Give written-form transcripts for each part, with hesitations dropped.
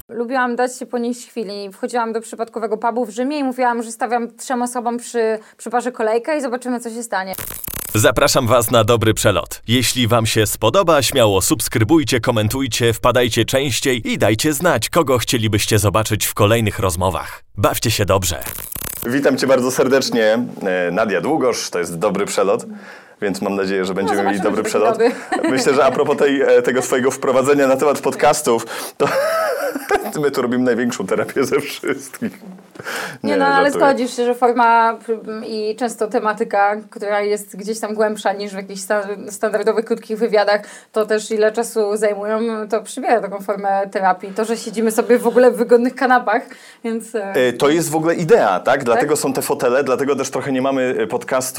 Lubiłam dać się ponieść chwili. Wchodziłam do przypadkowego pubu w Rzymie i mówiłam, że stawiam 3 osobom przy parze kolejkę i zobaczymy, co się stanie. Zapraszam Was na dobry przelot. Jeśli Wam się spodoba, śmiało subskrybujcie, komentujcie, wpadajcie częściej i dajcie znać, kogo chcielibyście zobaczyć w kolejnych rozmowach. Bawcie się dobrze. Witam Cię bardzo serdecznie. Nadia Długosz, to jest Dobry Przelot, więc mam nadzieję, że będziemy mieli dobry przelot. Myślę, że a propos tego swojego wprowadzenia na temat podcastów, to my tu robimy największą terapię ze wszystkich. Nie, ale zgodzisz się, że forma i często tematyka, która jest gdzieś tam głębsza niż w jakichś standardowych, krótkich wywiadach, to też ile czasu zajmują, to przybiera taką formę terapii. To, że siedzimy sobie w ogóle w wygodnych kanapach, więc... To jest w ogóle idea, tak? Dlatego są te fotele, dlatego też trochę nie mamy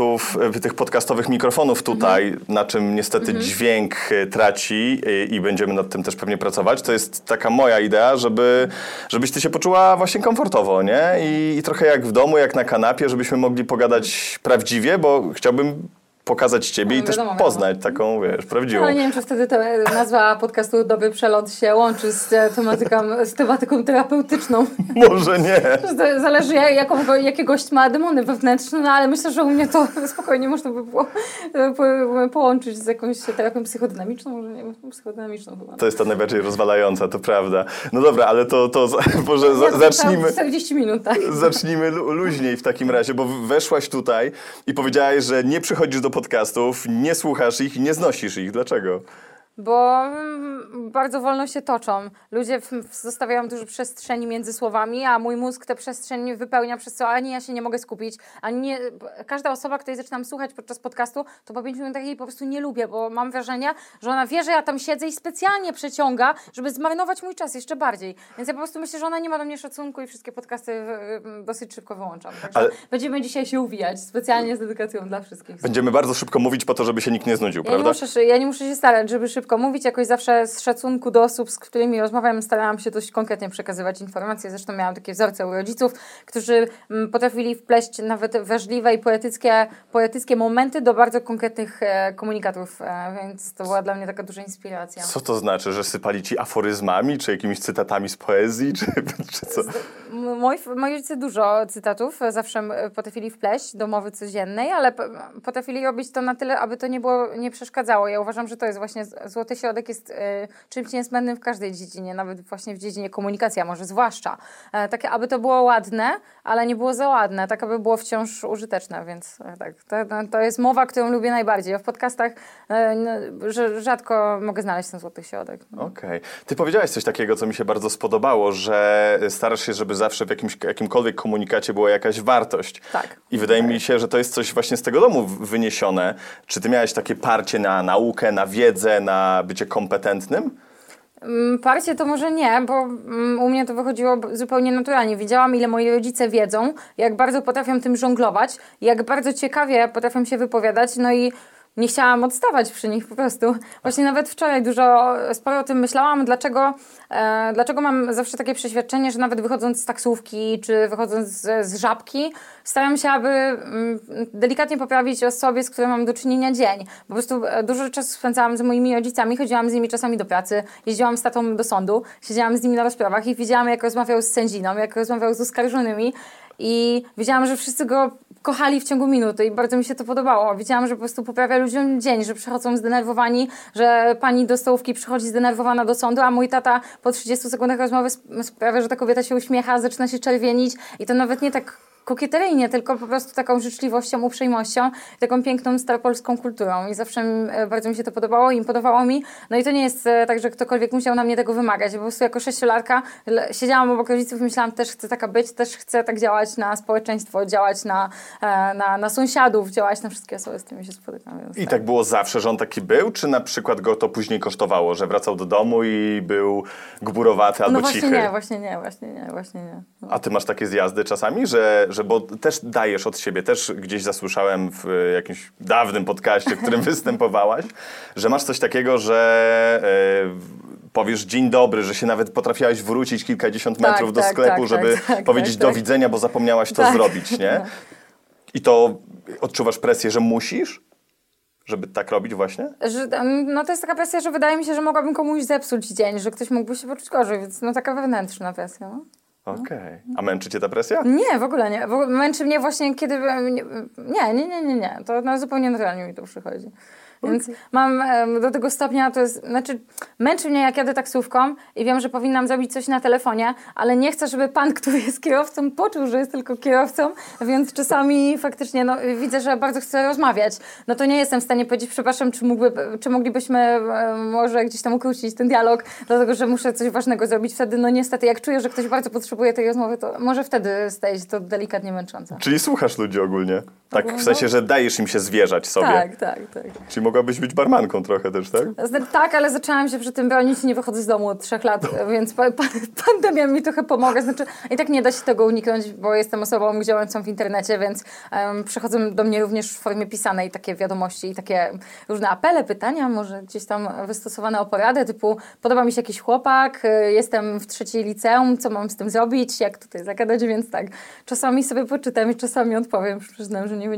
tych podcastowych mikrofonów tutaj, na czym niestety dźwięk traci i będziemy nad tym też pewnie pracować. To jest taka moja idea, żebyś ty się poczuła właśnie komfortowo, nie? I trochę jak w domu, jak na kanapie, żebyśmy mogli pogadać prawdziwie, bo chciałbym pokazać Ciebie i też poznać taką, prawdziwą. Ale nie wiem, czy wtedy ta nazwa podcastu Dobry Przelot się łączy z tematyką terapeutyczną. Może nie. Zależy, jakie gość ma demony wewnętrzne, no ale myślę, że u mnie to spokojnie można by było połączyć z jakąś terapią psychodynamiczną, może nie wiem, psychodynamiczną chyba. To jest ta najbardziej rozwalająca, to prawda. No dobra, ale może zacznijmy... 40 minut, tak. Zacznijmy luźniej w takim razie, bo weszłaś tutaj i powiedziałaś, że nie przychodzisz do podcastów, nie słuchasz ich i nie znosisz ich. Dlaczego? Bo bardzo wolno się toczą. Ludzie zostawiają dużo przestrzeni między słowami, a mój mózg tę przestrzeń wypełnia przez co ani ja się nie mogę skupić, ani nie... Każda osoba, której zaczynam słuchać podczas podcastu, to po 5 minutach jej po prostu nie lubię, bo mam wrażenie, że ona wie, że ja tam siedzę i specjalnie przeciąga, żeby zmarnować mój czas jeszcze bardziej. Więc ja po prostu myślę, że ona nie ma do mnie szacunku i wszystkie podcasty dosyć szybko wyłączam. Także będziemy dzisiaj się uwijać, specjalnie z dedykacją dla wszystkich. Będziemy bardzo szybko mówić po to, żeby się nikt nie znudził, prawda? Ja nie muszę się starać, żeby szybko mówić, jakoś zawsze z szacunku do osób, z którymi rozmawiam, starałam się dość konkretnie przekazywać informacje. Zresztą miałam takie wzorce u rodziców, którzy potrafili wpleść nawet wrażliwe i poetyckie momenty do bardzo konkretnych komunikatów, więc to była dla mnie taka duża inspiracja. Co to znaczy, że sypali Ci aforyzmami, czy jakimiś cytatami z poezji, czy co? Moi rodzice dużo cytatów zawsze potrafili wpleść do mowy codziennej, ale potrafili robić to na tyle, aby to nie przeszkadzało. Ja uważam, że to jest właśnie złoty środek, jest czymś niezbędnym w każdej dziedzinie, nawet właśnie w dziedzinie komunikacji, a może zwłaszcza. Takie, aby to było ładne, ale nie było za ładne, tak aby było wciąż użyteczne, więc tak, to jest mowa, którą lubię najbardziej. A w podcastach rzadko mogę znaleźć ten złoty środek. Okej. Ty powiedziałaś coś takiego, co mi się bardzo spodobało, że starasz się, żeby zawsze w jakimkolwiek komunikacie była jakaś wartość. Tak. I wydaje mi się, że to jest coś właśnie z tego domu wyniesione. Czy ty miałeś takie parcie na naukę, na wiedzę, na bycie kompetentnym? Parcie to może nie, bo u mnie to wychodziło zupełnie naturalnie. Wiedziałam, ile moi rodzice wiedzą, jak bardzo potrafią tym żonglować, jak bardzo ciekawie potrafią się wypowiadać, no i nie chciałam odstawać przy nich po prostu. Właśnie nawet wczoraj sporo o tym myślałam, dlaczego mam zawsze takie przeświadczenie, że nawet wychodząc z taksówki, czy wychodząc z żabki, staram się, aby delikatnie poprawić osobie, z którą mam do czynienia dzień. Po prostu dużo czasu spędzałam z moimi rodzicami, chodziłam z nimi czasami do pracy, jeździłam z tatą do sądu, siedziałam z nimi na rozprawach i widziałam, jak rozmawiał z sędziną, jak rozmawiał z oskarżonymi. I wiedziałam, że wszyscy go kochali w ciągu minuty i bardzo mi się to podobało. Wiedziałam, że po prostu poprawia ludziom dzień, że przychodzą zdenerwowani, że pani do stołówki przychodzi zdenerwowana do sądu, a mój tata po 30 sekundach rozmowy sprawia, że ta kobieta się uśmiecha, zaczyna się czerwienić i to nawet nie tak kokieteryjnie, tylko po prostu taką życzliwością, uprzejmością, taką piękną staropolską kulturą i zawsze bardzo mi się to podobało, imponowało mi. No i to nie jest tak, że ktokolwiek musiał na mnie tego wymagać. Po prostu jako 6-latka siedziałam obok rodziców i myślałam, też chcę taka być, też chcę tak działać na społeczeństwo, działać na sąsiadów, działać na wszystkie osoby, z którymi się spotykam. Więc I tak było zawsze, że on taki był, czy na przykład go to później kosztowało, że wracał do domu i był gburowaty albo cichy? Właśnie nie. No. A ty masz takie zjazdy czasami, że bo też dajesz od siebie, też gdzieś zasłyszałem w jakimś dawnym podcaście, w którym występowałaś, że masz coś takiego, że powiesz dzień dobry, że się nawet potrafiłaś wrócić kilkadziesiąt metrów do sklepu, żeby powiedzieć do widzenia, bo zapomniałaś to zrobić, nie? I to odczuwasz presję, że musisz? żeby tak robić właśnie? Że, no to jest taka presja, że wydaje mi się, że mogłabym komuś zepsuć dzień, że ktoś mógłby się poczuć gorzej, więc no taka wewnętrzna presja. No. Okej. A męczy cię ta presja? Nie, w ogóle nie. Męczy mnie właśnie, kiedy... Nie. To no, zupełnie naturalnie mi to przychodzi. Więc mam do tego stopnia, to jest, znaczy męczy mnie, jak jadę taksówką i wiem, że powinnam zrobić coś na telefonie, ale nie chcę, żeby pan, który jest kierowcą, poczuł, że jest tylko kierowcą, więc czasami faktycznie no, widzę, że bardzo chcę rozmawiać. No to nie jestem w stanie powiedzieć, przepraszam, czy moglibyśmy może gdzieś tam ukrócić ten dialog, dlatego, że muszę coś ważnego zrobić. Wtedy, no niestety, jak czuję, że ktoś bardzo potrzebuje tej rozmowy, to może wtedy staje się to delikatnie męczące. Czyli słuchasz ludzi ogólnie? Tak, w sensie, że dajesz im się zwierzać sobie? Tak. Czyli mogłabyś być barmanką trochę też, tak? Tak, ale zaczęłam się przy tym bronić i nie wychodzę z domu od 3 lat, więc pandemia mi trochę pomaga. Znaczy, i tak nie da się tego uniknąć, bo jestem osobą działającą w internecie, więc przychodzą do mnie również w formie pisanej takie wiadomości i takie różne apele, pytania, może gdzieś tam wystosowane o poradę, typu podoba mi się jakiś chłopak, jestem w 3. liceum, co mam z tym zrobić, jak tutaj zagadać, więc tak. Czasami sobie poczytam i czasami odpowiem, przyznam, że nie.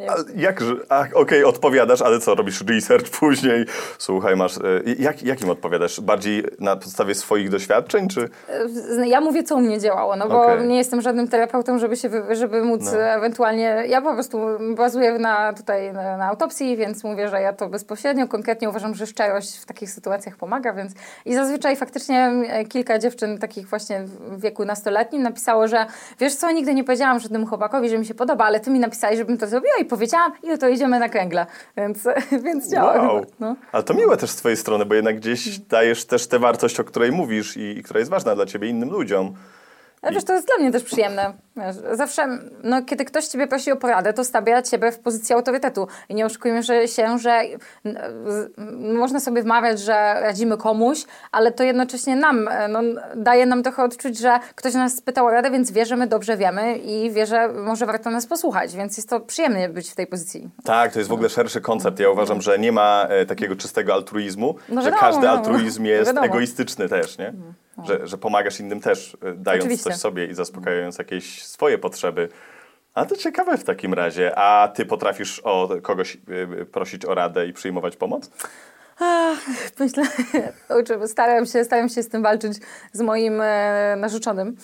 Okej, odpowiadasz, ale co, robisz research później? Słuchaj, masz... Jakim odpowiadasz? Bardziej na podstawie swoich doświadczeń, czy... Ja mówię, co u mnie działało, no bo nie jestem żadnym terapeutą, żeby móc ewentualnie... Ja po prostu bazuję na autopsji, więc mówię, że ja to bezpośrednio, konkretnie uważam, że szczerość w takich sytuacjach pomaga, więc... I zazwyczaj faktycznie kilka dziewczyn takich właśnie w wieku nastoletnim napisało, że wiesz co, nigdy nie powiedziałam żadnemu chłopakowi, że mi się podoba, ale ty mi napisałeś, żebym to zrobiła i powiedziałam i to idziemy na kręgle, więc działa. Wow. No. Ale to miłe też z twojej strony, bo jednak gdzieś dajesz też tę wartość, o której mówisz i która jest ważna dla ciebie i innym ludziom. Ale wiesz, to jest dla mnie też przyjemne. Wiesz, zawsze, no, kiedy ktoś ciebie prosi o poradę, to stawia ciebie w pozycji autorytetu. I nie oszukujmy się, że można sobie wmawiać, że radzimy komuś, ale to jednocześnie daje nam trochę odczuć, że ktoś nas spytał o radę, więc wie, że my dobrze wiemy i wie, że może warto nas posłuchać. Więc jest to przyjemne być w tej pozycji. Tak, to jest w ogóle szerszy koncept. Ja uważam, że nie ma takiego czystego altruizmu, że każdy altruizm jest egoistyczny też, nie? Że pomagasz innym też, dając Oczywiście. Coś sobie i zaspokajając jakieś swoje potrzeby. A to ciekawe w takim razie. A ty potrafisz o kogoś prosić o radę i przyjmować pomoc? Myślę, staram się z tym walczyć z moim narzeczonym.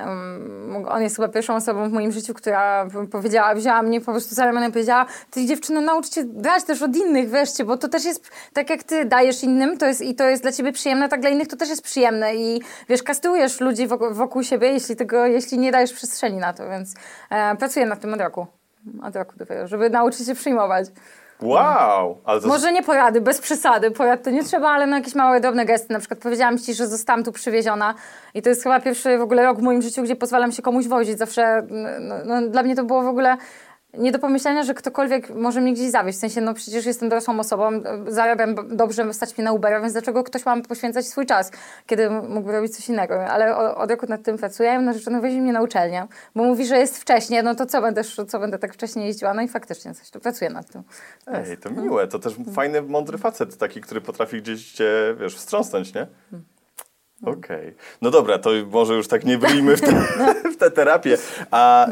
On jest chyba pierwszą osobą w moim życiu, która wzięła mnie po prostu za ramiona i powiedziała: ty dziewczyno, naucz się brać też od innych wreszcie, bo to też jest, tak jak ty dajesz innym, to jest dla ciebie przyjemne, tak dla innych to też jest przyjemne i wiesz, kastrujesz ludzi wokół siebie, jeśli nie dajesz przestrzeni na to, więc pracuję nad tym od roku dopiero, żeby nauczyć się przyjmować. Wow! Ale to... Może nie porady, bez przesady, porad to nie trzeba, ale na jakieś małe, drobne gesty. Na przykład powiedziałam ci, że zostałam tu przywieziona i to jest chyba pierwszy w ogóle rok w moim życiu, gdzie pozwalam się komuś wozić. Zawsze, dla mnie to było w ogóle nie do pomyślenia, że ktokolwiek może mnie gdzieś zawieźć. W sensie, no przecież jestem dorosłą osobą, zarabiam dobrze, stać mnie na Ubera, więc dlaczego ktoś ma poświęcać swój czas, kiedy mógłby robić coś innego. Ale od roku nad tym pracuję. Narzeczony weźmie mnie na uczelnię, bo mówi, że jest wcześnie, no to co będę tak wcześnie jeździła? No i faktycznie coś, to pracuję nad tym. Ej, to miłe. To też fajny, mądry facet, taki, który potrafi gdzieś cię, wiesz, wstrząsnąć, nie? Okej. No dobra, to może już tak nie bryjmy w tę terapię. A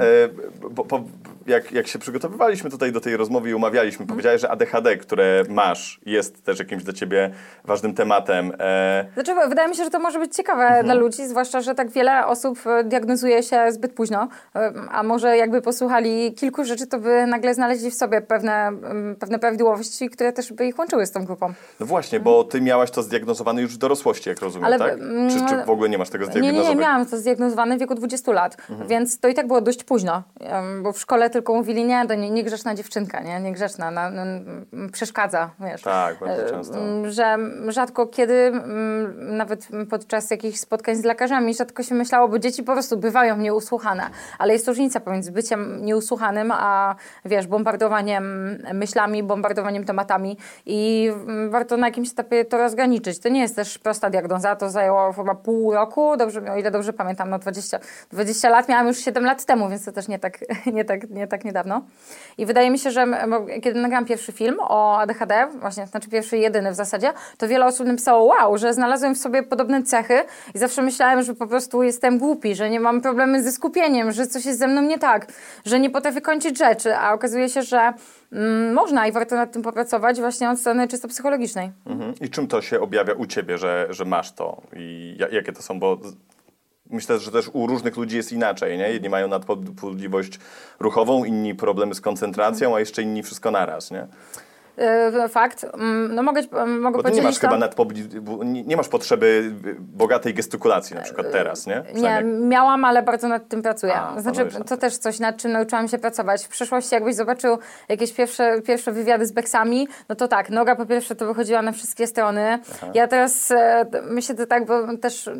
jak się przygotowywaliśmy tutaj do tej rozmowy i umawialiśmy, powiedziałeś, że ADHD, które masz, jest też jakimś dla ciebie ważnym tematem. Znaczy, wydaje mi się, że to może być ciekawe dla ludzi, zwłaszcza, że tak wiele osób diagnozuje się zbyt późno, a może jakby posłuchali kilku rzeczy, to by nagle znaleźli w sobie pewne prawidłowości, które też by ich łączyły z tą grupą. No właśnie, bo ty miałaś to zdiagnozowane już w dorosłości, jak rozumiem, ale, tak? Czy w ogóle nie masz tego zdiagnozowanego? Nie, miałam to zdiagnozowane w wieku 20 lat, więc to i tak było dość późno, bo w szkole tylko mówili, niegrzeczna dziewczynka, niegrzeczna, przeszkadza, wiesz. Tak, bardzo często. Że rzadko kiedy, nawet podczas jakichś spotkań z lekarzami, rzadko się myślało, bo dzieci po prostu bywają nieusłuchane, ale jest różnica pomiędzy byciem nieusłuchanym, a wiesz, bombardowaniem myślami, bombardowaniem tematami i warto na jakimś etapie to rozgraniczyć. To nie jest też prosta diagnoza, to zajęło chyba pół roku, o ile dobrze pamiętam, 20 lat miałam już 7 lat temu, więc to też nie tak niedawno. I wydaje mi się, że kiedy nagrałam pierwszy film o ADHD, właśnie, znaczy pierwszy i jedyny w zasadzie, to wiele osób napisało, wow, że znalazłem w sobie podobne cechy i zawsze myślałem, że po prostu jestem głupi, że nie mam problemy ze skupieniem, że coś jest ze mną nie tak, że nie potrafię kończyć rzeczy, a okazuje się, że można i warto nad tym popracować właśnie od strony czysto psychologicznej. I czym to się objawia u ciebie, że masz to? I jakie to są, bo myślę, że też u różnych ludzi jest inaczej, nie? Jedni mają nadpobudliwość ruchową, inni problemy z koncentracją, a jeszcze inni wszystko naraz, nie? Fakt. No mogę Bo ty podzielić nie masz to. chyba nie masz potrzeby bogatej gestykulacji na przykład teraz, nie? Nie, miałam, ale bardzo nad tym pracuję. Znaczy, planujesz to też coś, nad czym nauczyłam się pracować. W przeszłości, jakbyś zobaczył jakieś pierwsze wywiady z Beksami, no to tak, noga po pierwsze to wychodziła na wszystkie strony. Ja teraz myślę to tak, bo też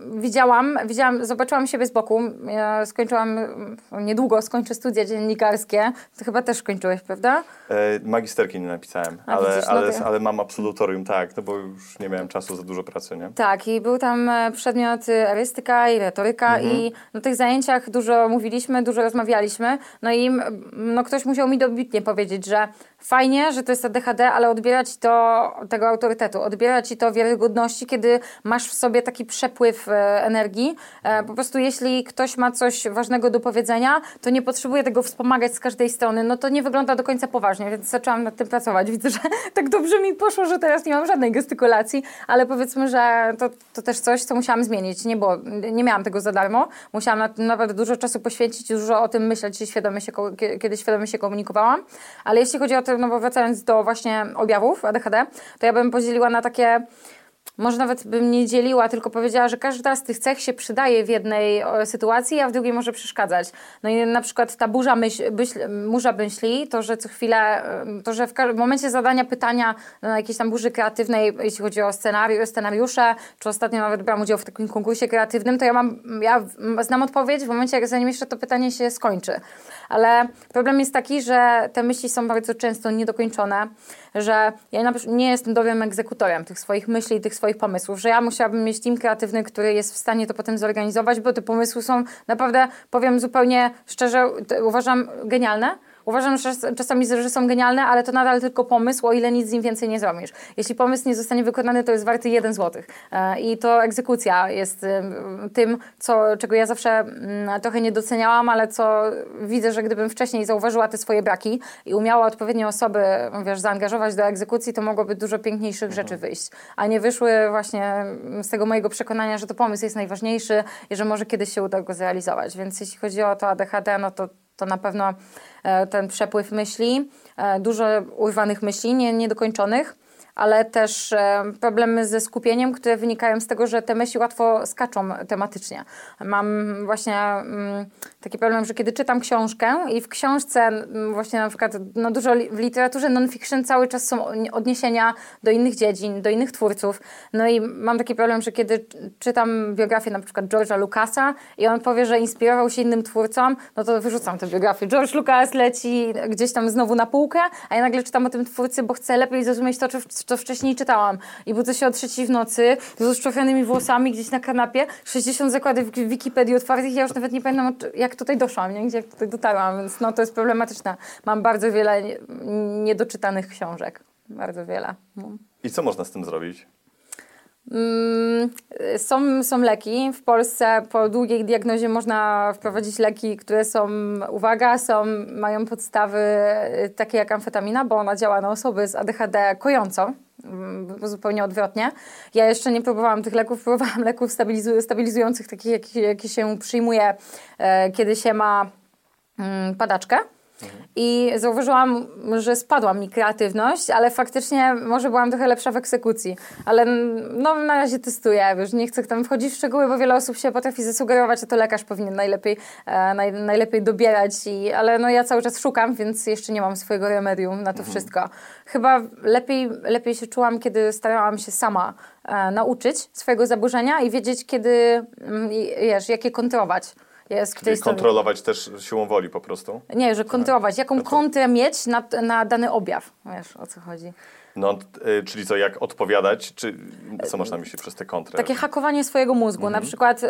zobaczyłam siebie z boku. Ja niedługo skończę studia dziennikarskie. To chyba też skończyłeś, prawda? Magisterki nie napisałem, ale mam absolutorium, tak, no bo już nie miałem czasu za dużo pracy, nie? Tak, i był tam przedmiot erystyka i retoryka i na tych zajęciach dużo mówiliśmy, dużo rozmawialiśmy, no i ktoś musiał mi dobitnie powiedzieć, że fajnie, że to jest ADHD, ale odbiera ci to tego autorytetu, odbiera ci to wiarygodności, kiedy masz w sobie taki przepływ energii. Po prostu jeśli ktoś ma coś ważnego do powiedzenia, to nie potrzebuje tego wspomagać z każdej strony, no to nie wygląda do końca poważnie, więc zaczęłam nad tym pracować. Widzę, że tak dobrze mi poszło, że teraz nie mam żadnej gestykulacji, ale powiedzmy, że to też coś, co musiałam zmienić. Nie miałam tego za darmo. Musiałam naprawdę dużo czasu poświęcić, dużo o tym myśleć, kiedy świadomie się komunikowałam. Ale jeśli chodzi o to, no bo wracając do właśnie objawów ADHD, to ja bym podzieliła na takie, może nawet bym nie dzieliła, tylko powiedziała, że każda z tych cech się przydaje w jednej sytuacji, a w drugiej może przeszkadzać. No i na przykład ta burza myśli, to, że co chwilę, to, że w momencie zadania pytania na jakiejś tam burzy kreatywnej, jeśli chodzi o scenariusze, czy ostatnio nawet brałam udział w takim konkursie kreatywnym, to ja znam odpowiedź w momencie, zanim jeszcze to pytanie się skończy. Ale problem jest taki, że te myśli są bardzo często niedokończone, że ja nie jestem dobrym egzekutorem tych swoich myśli, tych swoich pomysłów, że ja musiałabym mieć team kreatywny, który jest w stanie to potem zorganizować, bo te pomysły są naprawdę, powiem zupełnie szczerze, uważam genialne. Uważam, że czasami że są genialne, ale to nadal tylko pomysł, o ile nic z nim więcej nie zrobisz. Jeśli pomysł nie zostanie wykonany, to jest warty 1 zł. I to egzekucja jest tym, czego ja zawsze trochę nie doceniałam, ale co widzę, że gdybym wcześniej zauważyła te swoje braki i umiała odpowiednie osoby, zaangażować do egzekucji, to mogłoby dużo piękniejszych rzeczy wyjść. A nie wyszły właśnie z tego mojego przekonania, że to pomysł jest najważniejszy i że może kiedyś się uda go zrealizować. Więc jeśli chodzi o to ADHD, no to na pewno ten przepływ myśli, dużo urwanych myśli, niedokończonych, ale też problemy ze skupieniem, które wynikają z tego, że te myśli łatwo skaczą tematycznie. Mam właśnie taki problem, że kiedy czytam książkę i w książce właśnie na przykład dużo w literaturze non-fiction cały czas są odniesienia do innych dziedzin, do innych twórców. No i mam taki problem, że kiedy czytam biografię na przykład George'a Lucasa i on powie, że inspirował się innym twórcom, no to wyrzucam tę biografię. George Lucas leci gdzieś tam znowu na półkę, a ja nagle czytam o tym twórcy, bo chcę lepiej zrozumieć to, co wcześniej czytałam. I budzę się o 3:00 w nocy z uszczofionymi włosami gdzieś na kanapie, 60 zakładek w Wikipedii otwartych i ja już nawet nie pamiętam, jak tutaj doszłam, nie? Jak tutaj dotarłam, więc to jest problematyczne. Mam bardzo wiele niedoczytanych książek. Bardzo wiele. I co można z tym zrobić? Są leki. W Polsce po długiej diagnozie można wprowadzić leki, które są, mają podstawy takie jak amfetamina, bo ona działa na osoby z ADHD kojąco, zupełnie odwrotnie. Ja jeszcze nie próbowałam tych leków, próbowałam leków stabilizujących, takich jakie się przyjmuje, kiedy się ma padaczkę. I zauważyłam, że spadła mi kreatywność, ale faktycznie może byłam trochę lepsza w egzekucji. Ale na razie testuję, nie chcę tam wchodzić w szczegóły, bo wiele osób się potrafi zasugerować, że to lekarz powinien najlepiej dobierać. Ale ja cały czas szukam, więc jeszcze nie mam swojego remedium na to wszystko. Chyba lepiej się czułam, kiedy starałam się sama nauczyć swojego zaburzenia i wiedzieć, kiedy, jak je kontrolować. jest w tej Czyli stronie. kontrolować też siłą woli po prostu? Nie, że kontrolować. Jaką kontrę mieć na dany objaw. Wiesz, o co chodzi. No, czyli co, jak odpowiadać? Co masz na myśli przez te kontrę? Takie hakowanie swojego mózgu. Na przykład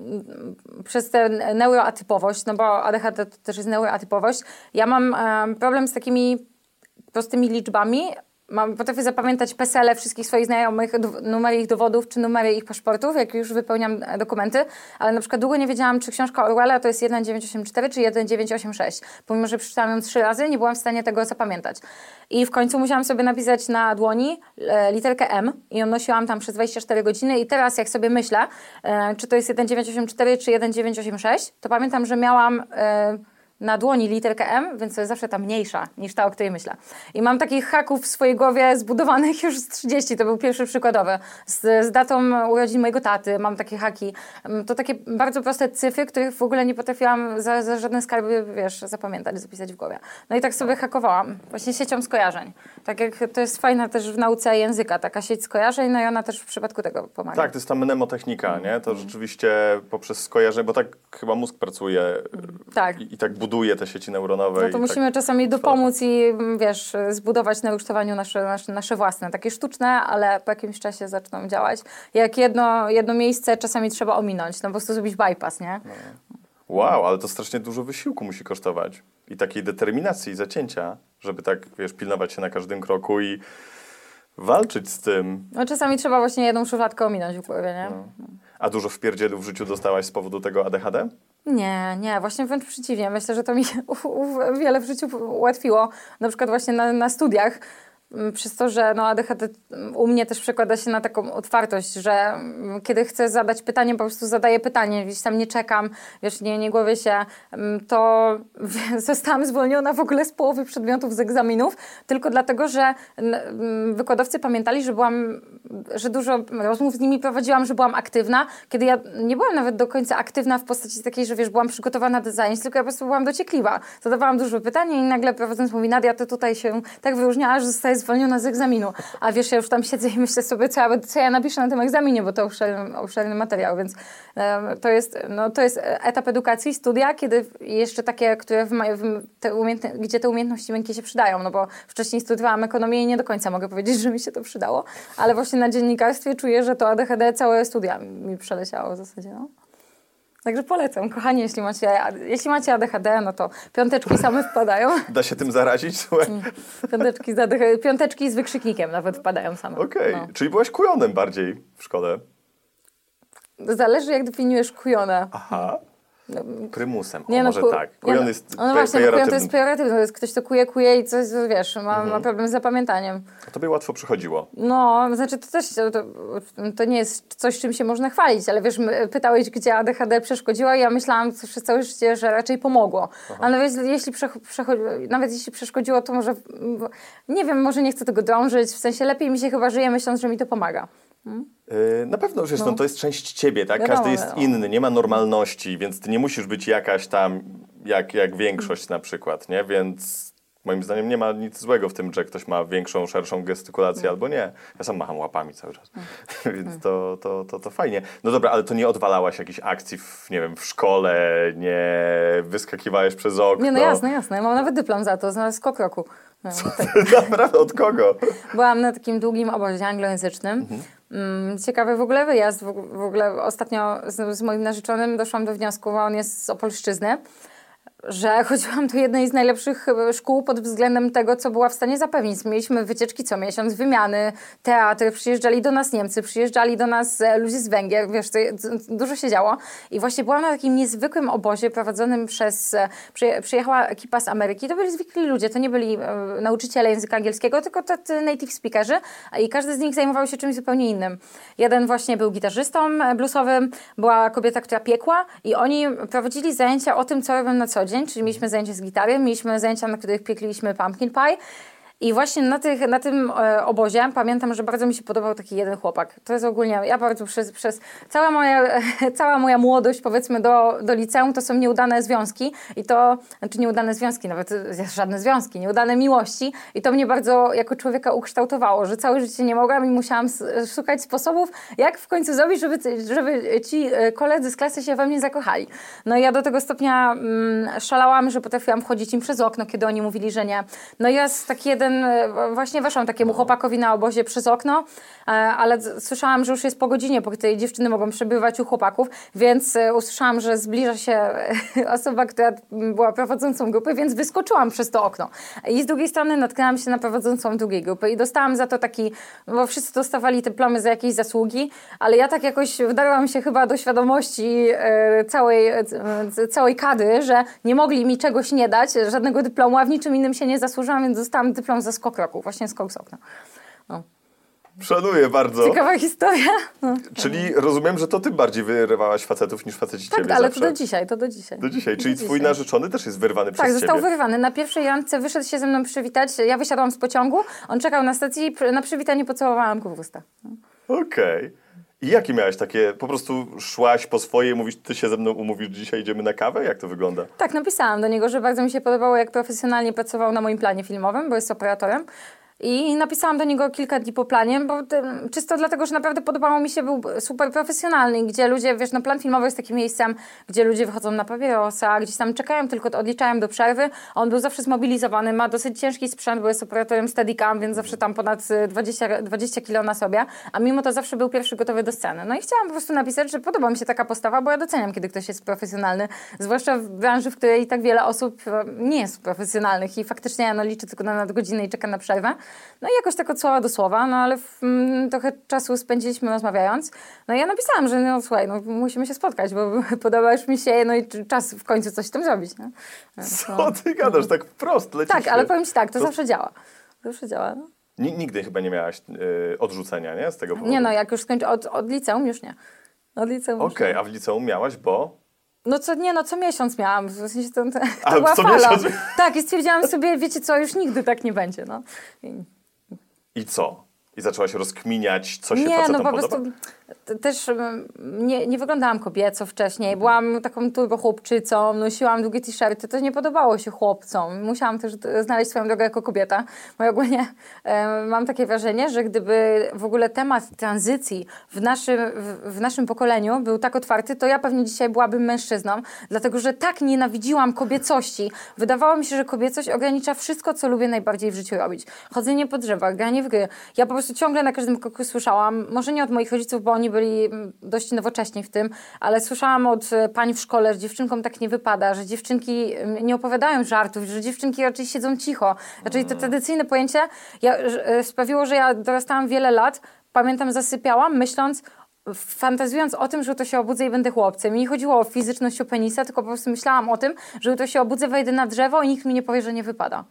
przez tę neuroatypowość, no bo ADHD to też jest neuroatypowość. Ja mam problem z takimi prostymi liczbami. Potrafię zapamiętać PESEL-e wszystkich swoich znajomych, numery ich dowodów, czy numery ich paszportów, jak już wypełniam dokumenty, ale na przykład długo nie wiedziałam, czy książka Orwella to jest 1984 czy 1986. Pomimo, że przeczytałam ją 3 razy, nie byłam w stanie tego zapamiętać. I w końcu musiałam sobie napisać na dłoni literkę M i ją nosiłam tam przez 24 godziny i teraz jak sobie myślę, czy to jest 1984 czy 1986, to pamiętam, że miałam na dłoni literkę M, więc to jest zawsze ta mniejsza niż ta, o której myślę. I mam takich haków w swojej głowie zbudowanych już z 30, to był pierwszy przykładowy. Z datą urodzin mojego taty mam takie haki. To takie bardzo proste cyfry, których w ogóle nie potrafiłam za żadne skarby, zapamiętać, zapisać w głowie. No i tak sobie hakowałam, właśnie siecią skojarzeń. Tak jak to jest fajne też w nauce języka, taka sieć skojarzeń, no i ona też w przypadku tego pomaga. Tak, to jest ta mnemotechnika, nie? To rzeczywiście poprzez skojarzenie, bo tak chyba mózg pracuje i tak buduje te sieci neuronowe. No to musimy czasami dopomóc i zbudować na rusztowaniu nasze własne, takie sztuczne, ale po jakimś czasie zaczną działać. Jak jedno miejsce czasami trzeba ominąć, no po prostu zrobić bypass, nie? No. Wow, ale to strasznie dużo wysiłku musi kosztować i takiej determinacji, zacięcia, żeby tak, pilnować się na każdym kroku i walczyć z tym. No czasami trzeba właśnie jedną szufladkę ominąć w głowie, nie? No. A dużo wpierdzielu w życiu dostałaś z powodu tego ADHD? Nie, właśnie wręcz przeciwnie. Myślę, że to mi wiele w życiu ułatwiło. Na przykład właśnie na studiach. Przez to, że ADHD u mnie też przekłada się na taką otwartość, że kiedy chcę zadać pytanie, po prostu zadaję pytanie, gdzieś tam nie czekam, nie głowię się, to zostałam zwolniona w ogóle z połowy przedmiotów z egzaminów, tylko dlatego, że wykładowcy pamiętali, że dużo rozmów z nimi prowadziłam, że byłam aktywna, kiedy ja nie byłam nawet do końca aktywna w postaci takiej, że byłam przygotowana do zajęć, tylko ja po prostu byłam dociekliwa. Zadawałam dużo pytań i nagle prowadząc mówi: Nadia, ty tutaj się tak wyróżniałaś, że zostajesz zwolniona z egzaminu. A ja już tam siedzę i myślę sobie, co ja napiszę na tym egzaminie, bo to obszerny materiał, więc to jest etap edukacji, studia, kiedy jeszcze takie, które gdzie te umiejętności miękkie się przydają, no bo wcześniej studiowałam ekonomię i nie do końca mogę powiedzieć, że mi się to przydało, ale właśnie na dziennikarstwie czuję, że to ADHD całe studia mi przeleciało w zasadzie, no. Także polecam, kochani, jeśli macie ADHD, no to piąteczki same wpadają. Da się tym zarazić? Piąteczki z wykrzyknikiem nawet wpadają same. Okej, czyli byłaś kujonem bardziej w szkole? Zależy, jak definiujesz kujona. Aha. Prymusem, tak. Kujon jest kujon to jest pejoratywny, to jest ktoś, kto kuje i coś, ma problem z zapamiętaniem. A tobie łatwo przychodziło. No, znaczy to nie jest coś, czym się można chwalić, ale pytałeś, gdzie ADHD przeszkodziło i ja myślałam przez całe życie, że raczej pomogło. A nawet jeśli przeszkodziło, to może, nie wiem, może nie chcę tego dążyć, w sensie lepiej mi się chyba żyje, myśląc, że mi to pomaga. Na pewno, to jest część ciebie, tak? Wiadomo, każdy jest inny, nie ma normalności, więc ty nie musisz być jakaś tam, jak większość na przykład, nie? Więc moim zdaniem nie ma nic złego w tym, że ktoś ma większą, szerszą gestykulację albo nie. Ja sam macham łapami cały czas, więc to fajnie. No dobra, ale to nie odwalałaś jakichś akcji w szkole, nie wyskakiwałeś przez okno? Nie, no jasne. Ja mam nawet dyplom za to, z skok roku. No, Naprawdę? Od kogo? Byłam na takim długim obozie anglojęzycznym. Ciekawy w ogóle wyjazd. W ogóle ostatnio z moim narzeczonym doszłam do wniosku, bo on jest z Opolszczyzny, że chodziłam do jednej z najlepszych szkół pod względem tego, co była w stanie zapewnić. Mieliśmy wycieczki co miesiąc, wymiany, teatr, przyjeżdżali do nas Niemcy, przyjeżdżali do nas ludzie z Węgier, dużo się działo. I właśnie byłam na takim niezwykłym obozie prowadzonym przyjechała ekipa z Ameryki. To byli zwykli ludzie, to nie byli nauczyciele języka angielskiego, tylko tacy native speakerzy i każdy z nich zajmował się czymś zupełnie innym. Jeden właśnie był gitarzystą bluesowym, była kobieta, która piekła i oni prowadzili zajęcia o tym, co robią na co dzień, czyli mieliśmy zajęcia z gitary, mieliśmy zajęcia, na których piekliśmy pumpkin pie I właśnie na tym obozie pamiętam, że bardzo mi się podobał taki jeden chłopak. To jest ogólnie, ja bardzo przez cała moja młodość, powiedzmy do liceum, to są nieudane związki i to, znaczy nieudane związki, nawet żadne związki, nieudane miłości i to mnie bardzo jako człowieka ukształtowało, że całe życie nie mogłam i musiałam szukać sposobów, jak w końcu zrobić, żeby ci koledzy z klasy się we mnie zakochali. No i ja do tego stopnia szalałam, że potrafiłam wchodzić im przez okno, kiedy oni mówili, że nie. No i jest taki jeden, właśnie weszłam takiemu chłopakowi na obozie przez okno, ale słyszałam, że już jest po godzinie, bo tej dziewczyny mogą przebywać u chłopaków, więc usłyszałam, że zbliża się osoba, która była prowadzącą grupy, więc wyskoczyłam przez to okno. I z drugiej strony natknęłam się na prowadzącą drugiej grupy i dostałam za to taki, bo wszyscy dostawali te plamy za jakieś zasługi, ale ja tak jakoś wdarłam się chyba do świadomości całej kadry, że nie mogli mi czegoś nie dać, żadnego dyplomu, a w niczym innym się nie zasłużyłam, więc dostałam dyplom za skok roku, właśnie skok z okna. No. Szanuję bardzo. Ciekawa historia. No. Czyli rozumiem, że to ty bardziej wyrywałaś facetów niż faceci ciebie Tak, ale zawsze. to do dzisiaj. Do dzisiaj. Czyli twój narzeczony też jest wyrwany przez ciebie. ciebie. Tak, został wyrwany. Na pierwszej randce wyszedł się ze mną przywitać. Ja wysiadłam z pociągu, on czekał na stacji i na przywitanie pocałowałam go w usta. Okej. I jakie miałaś takie, po prostu szłaś po swoje, mówisz, ty się ze mną umówisz, dzisiaj idziemy na kawę? Jak to wygląda? Tak, napisałam do niego, że bardzo mi się podobało, jak profesjonalnie pracował na moim planie filmowym, bo jest operatorem. I napisałam do niego kilka dni po planie, bo czysto dlatego, że naprawdę podobało mi się, był super profesjonalny, gdzie ludzie, wiesz, no plan filmowy jest takim miejscem, gdzie ludzie wychodzą na papierosa, gdzieś tam czekają, tylko odliczają do przerwy. On był zawsze zmobilizowany, ma dosyć ciężki sprzęt, bo jest operatorem Steadicam, więc zawsze tam ponad 20 kilo na sobie, a mimo to zawsze był pierwszy gotowy do sceny. No i chciałam po prostu napisać, że podoba mi się taka postawa, bo ja doceniam, kiedy ktoś jest profesjonalny, zwłaszcza w branży, w której tak wiele osób nie jest profesjonalnych i faktycznie no, liczy tylko na nadgodziny i czeka na przerwę. No i jakoś tak od słowa do słowa, no ale trochę czasu spędziliśmy rozmawiając. No i ja napisałam, że no słuchaj, no musimy się spotkać, bo podobasz mi się, no i czas w końcu coś z tym zrobić. Nie? Co ty gadasz? Tak wprost lecisz. Tak, ale powiem ci tak, to zawsze działa. Zawsze działa, no. Nigdy chyba nie miałaś odrzucenia, nie? Z tego powodu. Nie no, jak już skończę, od liceum już nie. Od liceum już Okej, a w liceum miałaś, bo? No co miesiąc miałam. W sensie to A, była co fala. miesiąc? Tak, i stwierdziłam sobie, wiecie co, już nigdy tak nie będzie, no. I co? I zaczęłaś rozkminiać, co się nie, facetom no po podoba? prostu też nie wyglądałam kobieco wcześniej. Byłam taką turbochłopczycą, nosiłam długie t-shirty. To nie podobało się chłopcom. Musiałam też znaleźć swoją drogę jako kobieta. Bo ja ogólnie mam takie wrażenie, że gdyby w ogóle temat tranzycji w naszym pokoleniu był tak otwarty, to ja pewnie dzisiaj byłabym mężczyzną, dlatego że tak nienawidziłam kobiecości. Wydawało mi się, że kobiecość ogranicza wszystko, co lubię najbardziej w życiu robić. Chodzenie po drzewach, granie w gry. Ja po prostu ciągle na każdym kroku słyszałam, może nie od moich rodziców, bo oni byli dość nowocześni w tym, ale słyszałam od pań w szkole, że dziewczynkom tak nie wypada, że dziewczynki nie opowiadają żartów, że dziewczynki raczej siedzą cicho. Raczej to tradycyjne pojęcie sprawiło, że ja dorastałam wiele lat, pamiętam, zasypiałam, myśląc, fantazując o tym, że to się obudzę i będę chłopcem. Mi nie chodziło o fizyczność, o penisa, tylko po prostu myślałam o tym, że to się obudzę, wejdę na drzewo i nikt mi nie powie, że nie wypada.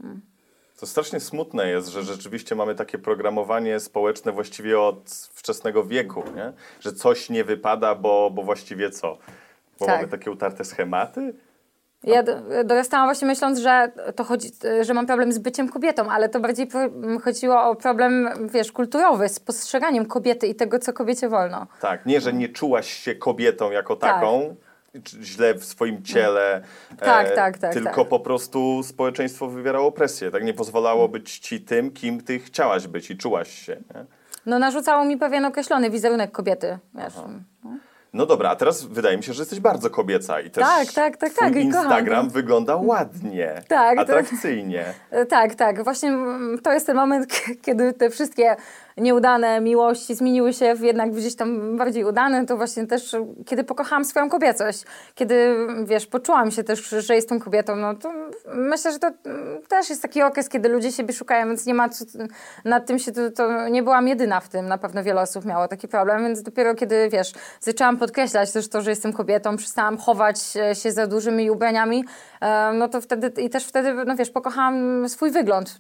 To strasznie smutne jest, że rzeczywiście mamy takie programowanie społeczne właściwie od wczesnego wieku, nie? Że coś nie wypada, bo właściwie co? Bo tak. mamy takie utarte schematy? Ja dorastałam właśnie myśląc, że to chodzi, że mam problem z byciem kobietą, ale to bardziej chodziło o problem, wiesz, kulturowy, z postrzeganiem kobiety i tego, co kobiecie wolno. Tak, nie, że nie czułaś się kobietą jako taką, źle w swoim ciele, tylko po prostu społeczeństwo wywierało presję, tak nie pozwalało być ci tym, kim ty chciałaś być i czułaś się. Nie? No narzucało mi pewien określony wizerunek kobiety, wiesz. No dobra, a teraz wydaje mi się, że jesteś bardzo kobieca i też twój Instagram wygląda ładnie, atrakcyjnie. Tak. Właśnie to jest ten moment, kiedy te wszystkie nieudane miłości zmieniły się jednak gdzieś tam bardziej udane, to właśnie też, kiedy pokochałam swoją kobiecość, kiedy, wiesz, poczułam się też, że jestem kobietą, no to myślę, że to też jest taki okres, kiedy ludzie siebie szukają, więc nie ma co, nad tym się, to nie byłam jedyna w tym, na pewno wiele osób miało taki problem, więc dopiero kiedy, wiesz, zaczęłam podkreślać też to, że jestem kobietą, przestałam chować się za dużymi ubraniami, no to wtedy, no wiesz, pokochałam swój wygląd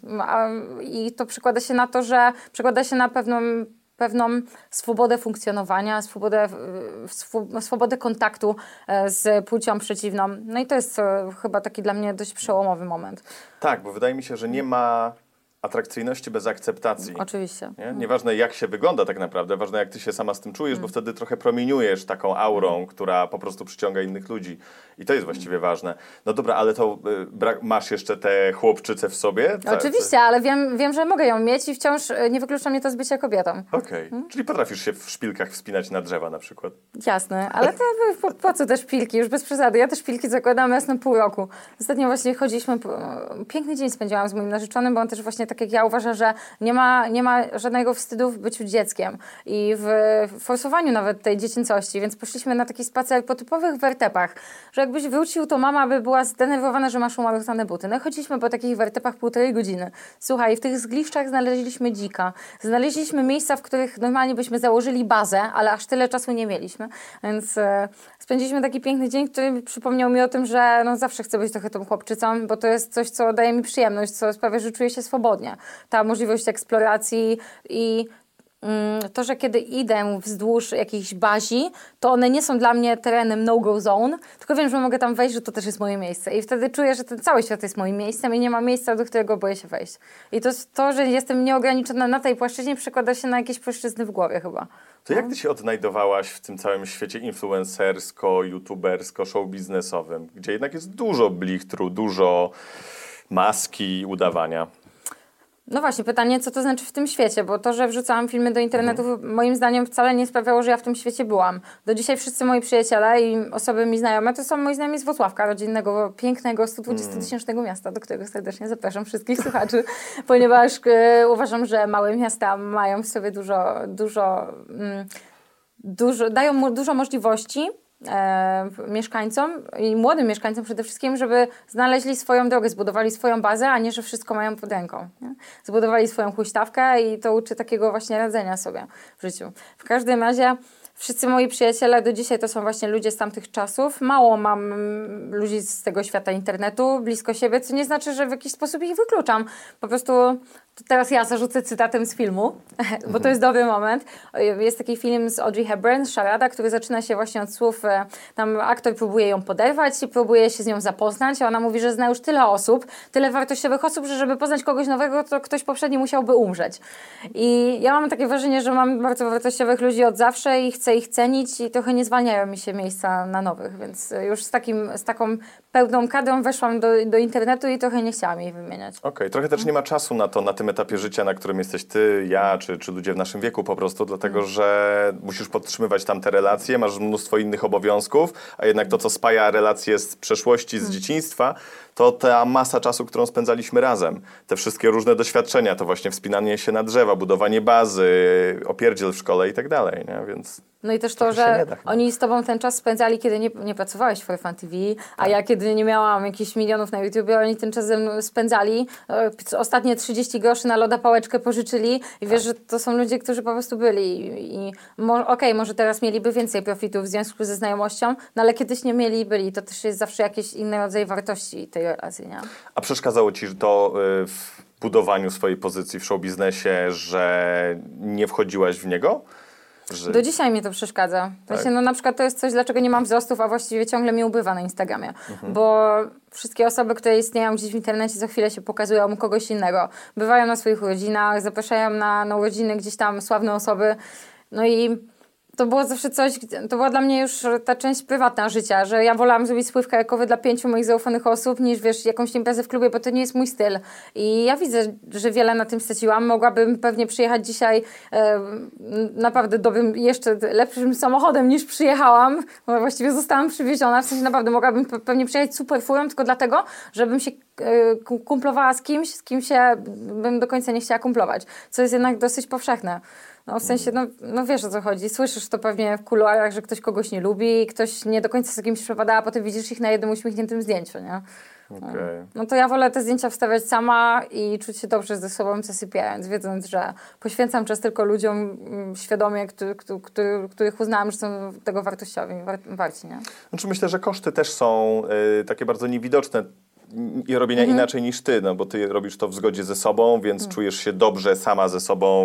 i to przekłada się na to, że przekłada się na pewną swobodę funkcjonowania, swobodę kontaktu z płcią przeciwną. No i to jest chyba taki dla mnie dość przełomowy moment. Tak, bo wydaje mi się, że nie ma atrakcyjności bez akceptacji. Oczywiście. Nie? Nieważne jak się wygląda tak naprawdę, ważne jak ty się sama z tym czujesz, bo wtedy trochę promieniujesz taką aurą, która po prostu przyciąga innych ludzi. I to jest właściwie ważne. No dobra, ale to masz jeszcze tę chłopczycę w sobie? Oczywiście, ale wiem, że mogę ją mieć i wciąż nie wyklucza mnie to z bycia kobietą. Okej. Czyli potrafisz się w szpilkach wspinać na drzewa na przykład? Jasne, ale to po co te szpilki? Już bez przesady. Ja te szpilki zakładam raz na pół roku. Ostatnio właśnie chodziliśmy, piękny dzień spędziłam z moim narzeczonym, bo on też właśnie tak jak ja uważa, że nie ma żadnego wstydu w byciu dzieckiem i w forsowaniu nawet tej dziecięcości, więc poszliśmy na taki spacer po typowych wertepach, że jakbyś wrócił, to mama by była zdenerwowana, że masz umarłane buty. No chodziliśmy po takich wertepach 1,5 godziny. Słuchaj, w tych zgliszczach znaleźliśmy dzika. Znaleźliśmy miejsca, w których normalnie byśmy założyli bazę, ale aż tyle czasu nie mieliśmy. Więc spędziliśmy taki piękny dzień, który przypomniał mi o tym, że no, zawsze chcę być trochę tą chłopczycą, bo to jest coś, co daje mi przyjemność, co sprawia, że czuję się swobodnie. Ta możliwość eksploracji i to, że kiedy idę wzdłuż jakichś bazi, to one nie są dla mnie terenem no-go zone, tylko wiem, że mogę tam wejść, że to też jest moje miejsce. I wtedy czuję, że ten cały świat jest moim miejscem i nie ma miejsca, do którego boję się wejść. I to, że jestem nieograniczona na tej płaszczyźnie, przekłada się na jakieś płaszczyzny w głowie chyba. To jak ty się odnajdowałaś w tym całym świecie influencersko, youtubersko, show biznesowym, gdzie jednak jest dużo blichtru, dużo maski, udawania? No właśnie, pytanie, co to znaczy w tym świecie, bo to, że wrzucałam filmy do internetu, moim zdaniem wcale nie sprawiało, że ja w tym świecie byłam. Do dzisiaj wszyscy moi przyjaciele i osoby mi znajome, to są moi znajomi z Włocławka, rodzinnego, pięknego, 120-tysięcznego miasta, do którego serdecznie zapraszam wszystkich słuchaczy, ponieważ uważam, że małe miasta mają w sobie dają dużo możliwości mieszkańcom i młodym mieszkańcom przede wszystkim, żeby znaleźli swoją drogę, zbudowali swoją bazę, a nie, że wszystko mają pod ręką. Nie? Zbudowali swoją huśtawkę i to uczy takiego właśnie radzenia sobie w życiu. W każdym razie wszyscy moi przyjaciele do dzisiaj to są właśnie ludzie z tamtych czasów. Mało mam ludzi z tego świata internetu blisko siebie, co nie znaczy, że w jakiś sposób ich wykluczam. Po prostu to teraz ja zarzucę cytatem z filmu, bo to jest dobry moment. Jest taki film z Audrey Hepburn, Szarada, który zaczyna się właśnie od słów, tam aktor próbuje ją poderwać i próbuje się z nią zapoznać, a ona mówi, że zna już tyle osób, tyle wartościowych osób, że żeby poznać kogoś nowego, to ktoś poprzedni musiałby umrzeć. I ja mam takie wrażenie, że mam bardzo wartościowych ludzi od zawsze i chcę ich cenić i trochę nie zwalniają mi się miejsca na nowych, więc już z taką pełną kadrą weszłam do internetu i trochę nie chciałam jej wymieniać. Okej, trochę też nie ma czasu na to, na tym etapie życia, na którym jesteś ty, ja, czy ludzie w naszym wieku po prostu, dlatego że musisz podtrzymywać tam te relacje, masz mnóstwo innych obowiązków, a jednak to, co spaja relacje z przeszłości, z dzieciństwa, to ta masa czasu, którą spędzaliśmy razem. Te wszystkie różne doświadczenia, to właśnie wspinanie się na drzewa, budowanie bazy, opierdziel w szkole i tak dalej, nie? Więc... No i też to, że oni z tobą ten czas spędzali, kiedy nie pracowałeś w Fan TV, a ja kiedy nie miałam jakichś milionów na YouTubie, oni ten czas ze mną spędzali. Ostatnie 30 groszy na loda pałeczkę pożyczyli i wiesz, że to są ludzie, którzy po prostu byli. Okej, może teraz mieliby więcej profitu w związku ze znajomością, no ale kiedyś nie mieli i byli. To też jest zawsze jakiś inny rodzaj wartości tej relacji, nie? A przeszkadzało ci to w budowaniu swojej pozycji w show biznesie, że nie wchodziłaś w niego? Do dzisiaj mnie to przeszkadza. Właśnie, no na przykład to jest coś, dlaczego nie mam wzrostów, a właściwie ciągle mi ubywa na Instagramie. Bo wszystkie osoby, które istnieją gdzieś w internecie, za chwilę się pokazują u kogoś innego. Bywają na swoich urodzinach, zapraszają na urodziny gdzieś tam sławne osoby. No i to było zawsze coś, to była dla mnie już ta część prywatna życia, że ja wolałam zrobić spływ kajakowy dla 5 moich zaufanych osób, niż wiesz, jakąś imprezę w klubie, bo to nie jest mój styl. I ja widzę, że wiele na tym straciłam. Mogłabym pewnie przyjechać dzisiaj naprawdę dobrym, jeszcze lepszym samochodem niż przyjechałam, bo właściwie zostałam przywieziona, w sensie naprawdę mogłabym pewnie przyjechać super furą, tylko dlatego, żebym się kumplowała z kim się bym do końca nie chciała kumplować, co jest jednak dosyć powszechne. No w sensie, no wiesz o co chodzi. Słyszysz to pewnie w kuluarach, że ktoś kogoś nie lubi, ktoś nie do końca z kimś przepada, a potem widzisz ich na jednym uśmiechniętym zdjęciu, nie? Okay. No to ja wolę te zdjęcia wstawiać sama i czuć się dobrze ze sobą zasypiając, wiedząc, że poświęcam czas tylko ludziom świadomie, których uznałam, że są tego wartościowi, warci, nie? Znaczy myślę, że koszty też są takie bardzo niewidoczne. i robienia inaczej niż ty, no bo ty robisz to w zgodzie ze sobą, więc czujesz się dobrze sama ze sobą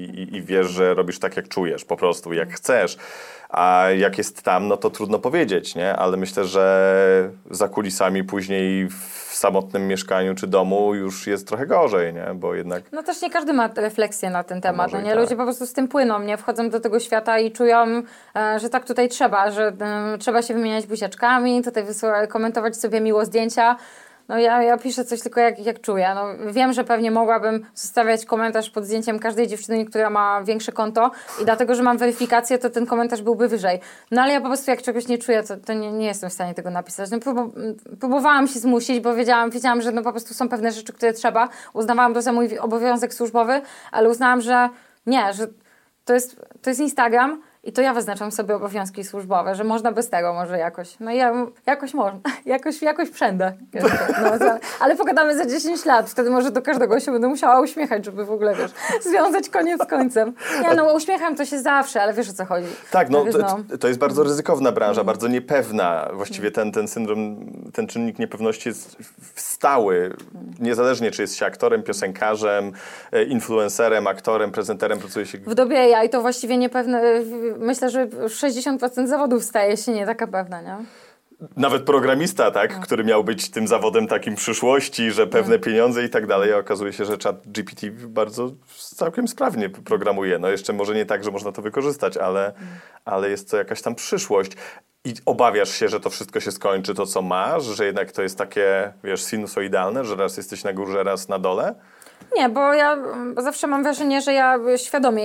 i wiesz, że robisz tak, jak czujesz, po prostu, jak chcesz. A jak jest tam, no to trudno powiedzieć, nie? Ale myślę, że za kulisami później w samotnym mieszkaniu czy domu już jest trochę gorzej, nie? Bo jednak... No też nie każdy ma refleksję na ten temat, no nie? Tak. Ludzie po prostu z tym płyną, nie? Wchodzą do tego świata i czują, że tak tutaj trzeba, że trzeba się wymieniać buziaczkami, tutaj komentować sobie miło zdjęcia. No ja piszę coś tylko jak czuję. No, wiem, że pewnie mogłabym zostawiać komentarz pod zdjęciem każdej dziewczyny, która ma większe konto i dlatego, że mam weryfikację, to ten komentarz byłby wyżej. No ale ja po prostu jak czegoś nie czuję, to nie jestem w stanie tego napisać. No, próbowałam się zmusić, bo wiedziałam, że no po prostu są pewne rzeczy, które trzeba. Uznawałam to za mój obowiązek służbowy, ale uznałam, że nie, że to jest Instagram, i to ja wyznaczam sobie obowiązki służbowe, że można bez tego może jakoś. No jakoś można. Jakoś przędę. No, ale pogadamy za 10 lat. Wtedy może do każdego się będę musiała uśmiechać, żeby w ogóle, wiesz, związać koniec z końcem. Nie, no uśmiecham to się zawsze, ale wiesz, o co chodzi. Tak, no to jest bardzo ryzykowna branża, bardzo niepewna. Właściwie ten syndrom, ten czynnik niepewności jest stały. Niezależnie, czy jest się aktorem, piosenkarzem, influencerem, aktorem, prezenterem, pracuje się... W dobie AI to właściwie niepewne... Myślę, że 60% zawodów staje się nie taka pewna, nie? Nawet programista, tak, który miał być tym zawodem takim przyszłości, że pewne pieniądze i tak dalej, a okazuje się, że ChatGPT bardzo całkiem sprawnie programuje. No jeszcze może nie tak, że można to wykorzystać, ale jest to jakaś tam przyszłość. I obawiasz się, że to wszystko się skończy, to co masz, że jednak to jest takie, wiesz, sinusoidalne, że raz jesteś na górze, raz na dole? Nie, bo ja zawsze mam wrażenie, że ja świadomie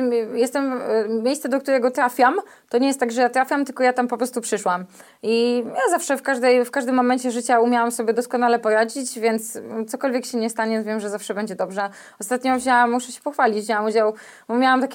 jestem miejsce, do którego trafiam. To nie jest tak, że ja trafiam, tylko ja tam po prostu przyszłam. I ja zawsze w każdym momencie życia umiałam sobie doskonale poradzić, więc cokolwiek się nie stanie, wiem, że zawsze będzie dobrze. Ostatnio muszę się pochwalić, wzięłam udział, bo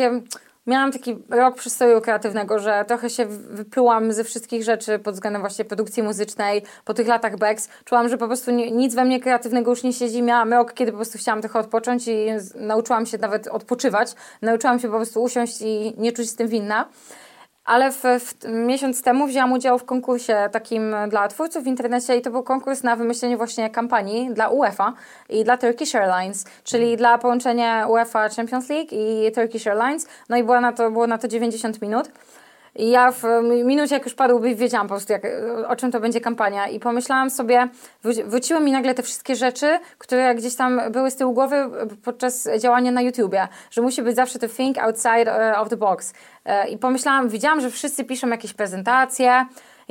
miałam taki rok przystoju kreatywnego, że trochę się wyplułam ze wszystkich rzeczy pod względem właśnie produkcji muzycznej, po tych latach backs. Czułam, że po prostu nic we mnie kreatywnego już nie siedzi. Miałam rok, kiedy po prostu chciałam trochę odpocząć i nauczyłam się nawet odpoczywać. Nauczyłam się po prostu usiąść i nie czuć z tym winna. Ale miesiąc temu wzięłam udział w konkursie takim dla twórców w internecie i to był konkurs na wymyślenie właśnie kampanii dla UEFA i dla Turkish Airlines, czyli dla połączenia UEFA Champions League i Turkish Airlines. No i było na to 90 minut. I ja w minucie, jak już padł, wiedziałam po prostu, o czym to będzie kampania. I pomyślałam sobie, wróciły mi nagle te wszystkie rzeczy, które gdzieś tam były z tyłu głowy podczas działania na YouTubie. Że musi być zawsze to think outside of the box. I widziałam, że wszyscy piszą jakieś prezentacje.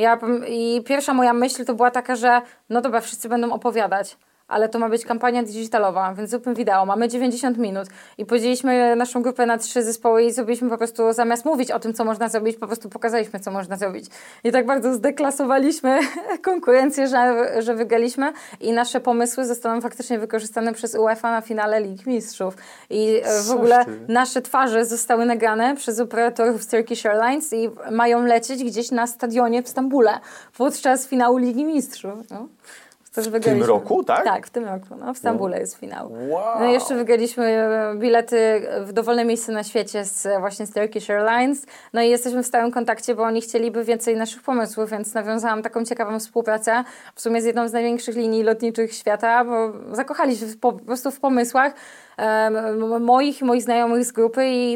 I pierwsza moja myśl to była taka, że no dobra, wszyscy będą opowiadać. Ale to ma być kampania digitalowa, więc zróbmy wideo. Mamy 90 minut i podzieliliśmy naszą grupę na 3 zespoły i zrobiliśmy po prostu, zamiast mówić o tym, co można zrobić, po prostu pokazaliśmy, co można zrobić. I tak bardzo zdeklasowaliśmy konkurencję, że wygraliśmy i nasze pomysły zostaną faktycznie wykorzystane przez UEFA na finale Ligi Mistrzów. I w ogóle nasze twarze zostały nagrane przez operatorów z Turkish Airlines i mają lecieć gdzieś na stadionie w Stambule podczas finału Ligi Mistrzów. No. W tym roku, tak? Tak, w tym roku. No, w Stambule jest finał. Wow. No i jeszcze wygraliśmy bilety w dowolne miejsce na świecie właśnie z Turkish Airlines. No i jesteśmy w stałym kontakcie, bo oni chcieliby więcej naszych pomysłów, więc nawiązałam taką ciekawą współpracę w sumie z jedną z największych linii lotniczych świata, bo zakochali się po prostu w pomysłach moich znajomych z grupy i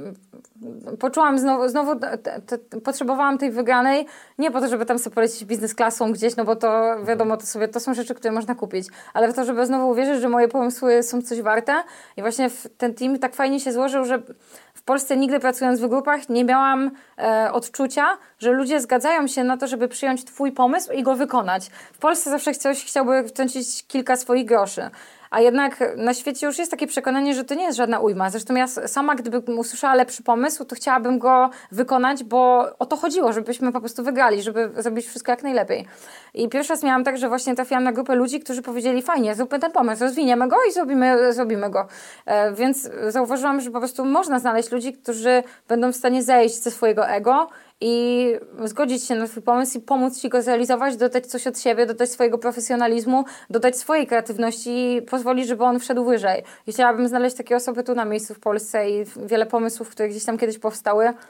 poczułam znowu potrzebowałam tej wygranej, nie po to, żeby tam sobie polecieć biznes klasą gdzieś, no bo to wiadomo, to są rzeczy, które można kupić, ale w to, żeby znowu uwierzyć, że moje pomysły są coś warte i właśnie ten team tak fajnie się złożył, że w Polsce nigdy pracując w grupach nie miałam odczucia, że ludzie zgadzają się na to, żeby przyjąć twój pomysł i go wykonać. W Polsce zawsze ktoś chciałby wtrącić kilka swoich groszy. A jednak na świecie już jest takie przekonanie, że to nie jest żadna ujma. Zresztą ja sama, gdybym usłyszała lepszy pomysł, to chciałabym go wykonać, bo o to chodziło, żebyśmy po prostu wygrali, żeby zrobić wszystko jak najlepiej. I pierwszy raz miałam tak, że właśnie trafiłam na grupę ludzi, którzy powiedzieli, fajnie, zróbmy ten pomysł, rozwiniemy go i zrobimy go. Więc zauważyłam, że po prostu można znaleźć ludzi, którzy będą w stanie zejść ze swojego ego i zgodzić się na twój pomysł i pomóc ci go zrealizować, dodać coś od siebie, dodać swojego profesjonalizmu, dodać swojej kreatywności i pozwolić, żeby on wszedł wyżej. I chciałabym znaleźć takie osoby tu na miejscu w Polsce i wiele pomysłów, które gdzieś tam kiedyś powstały,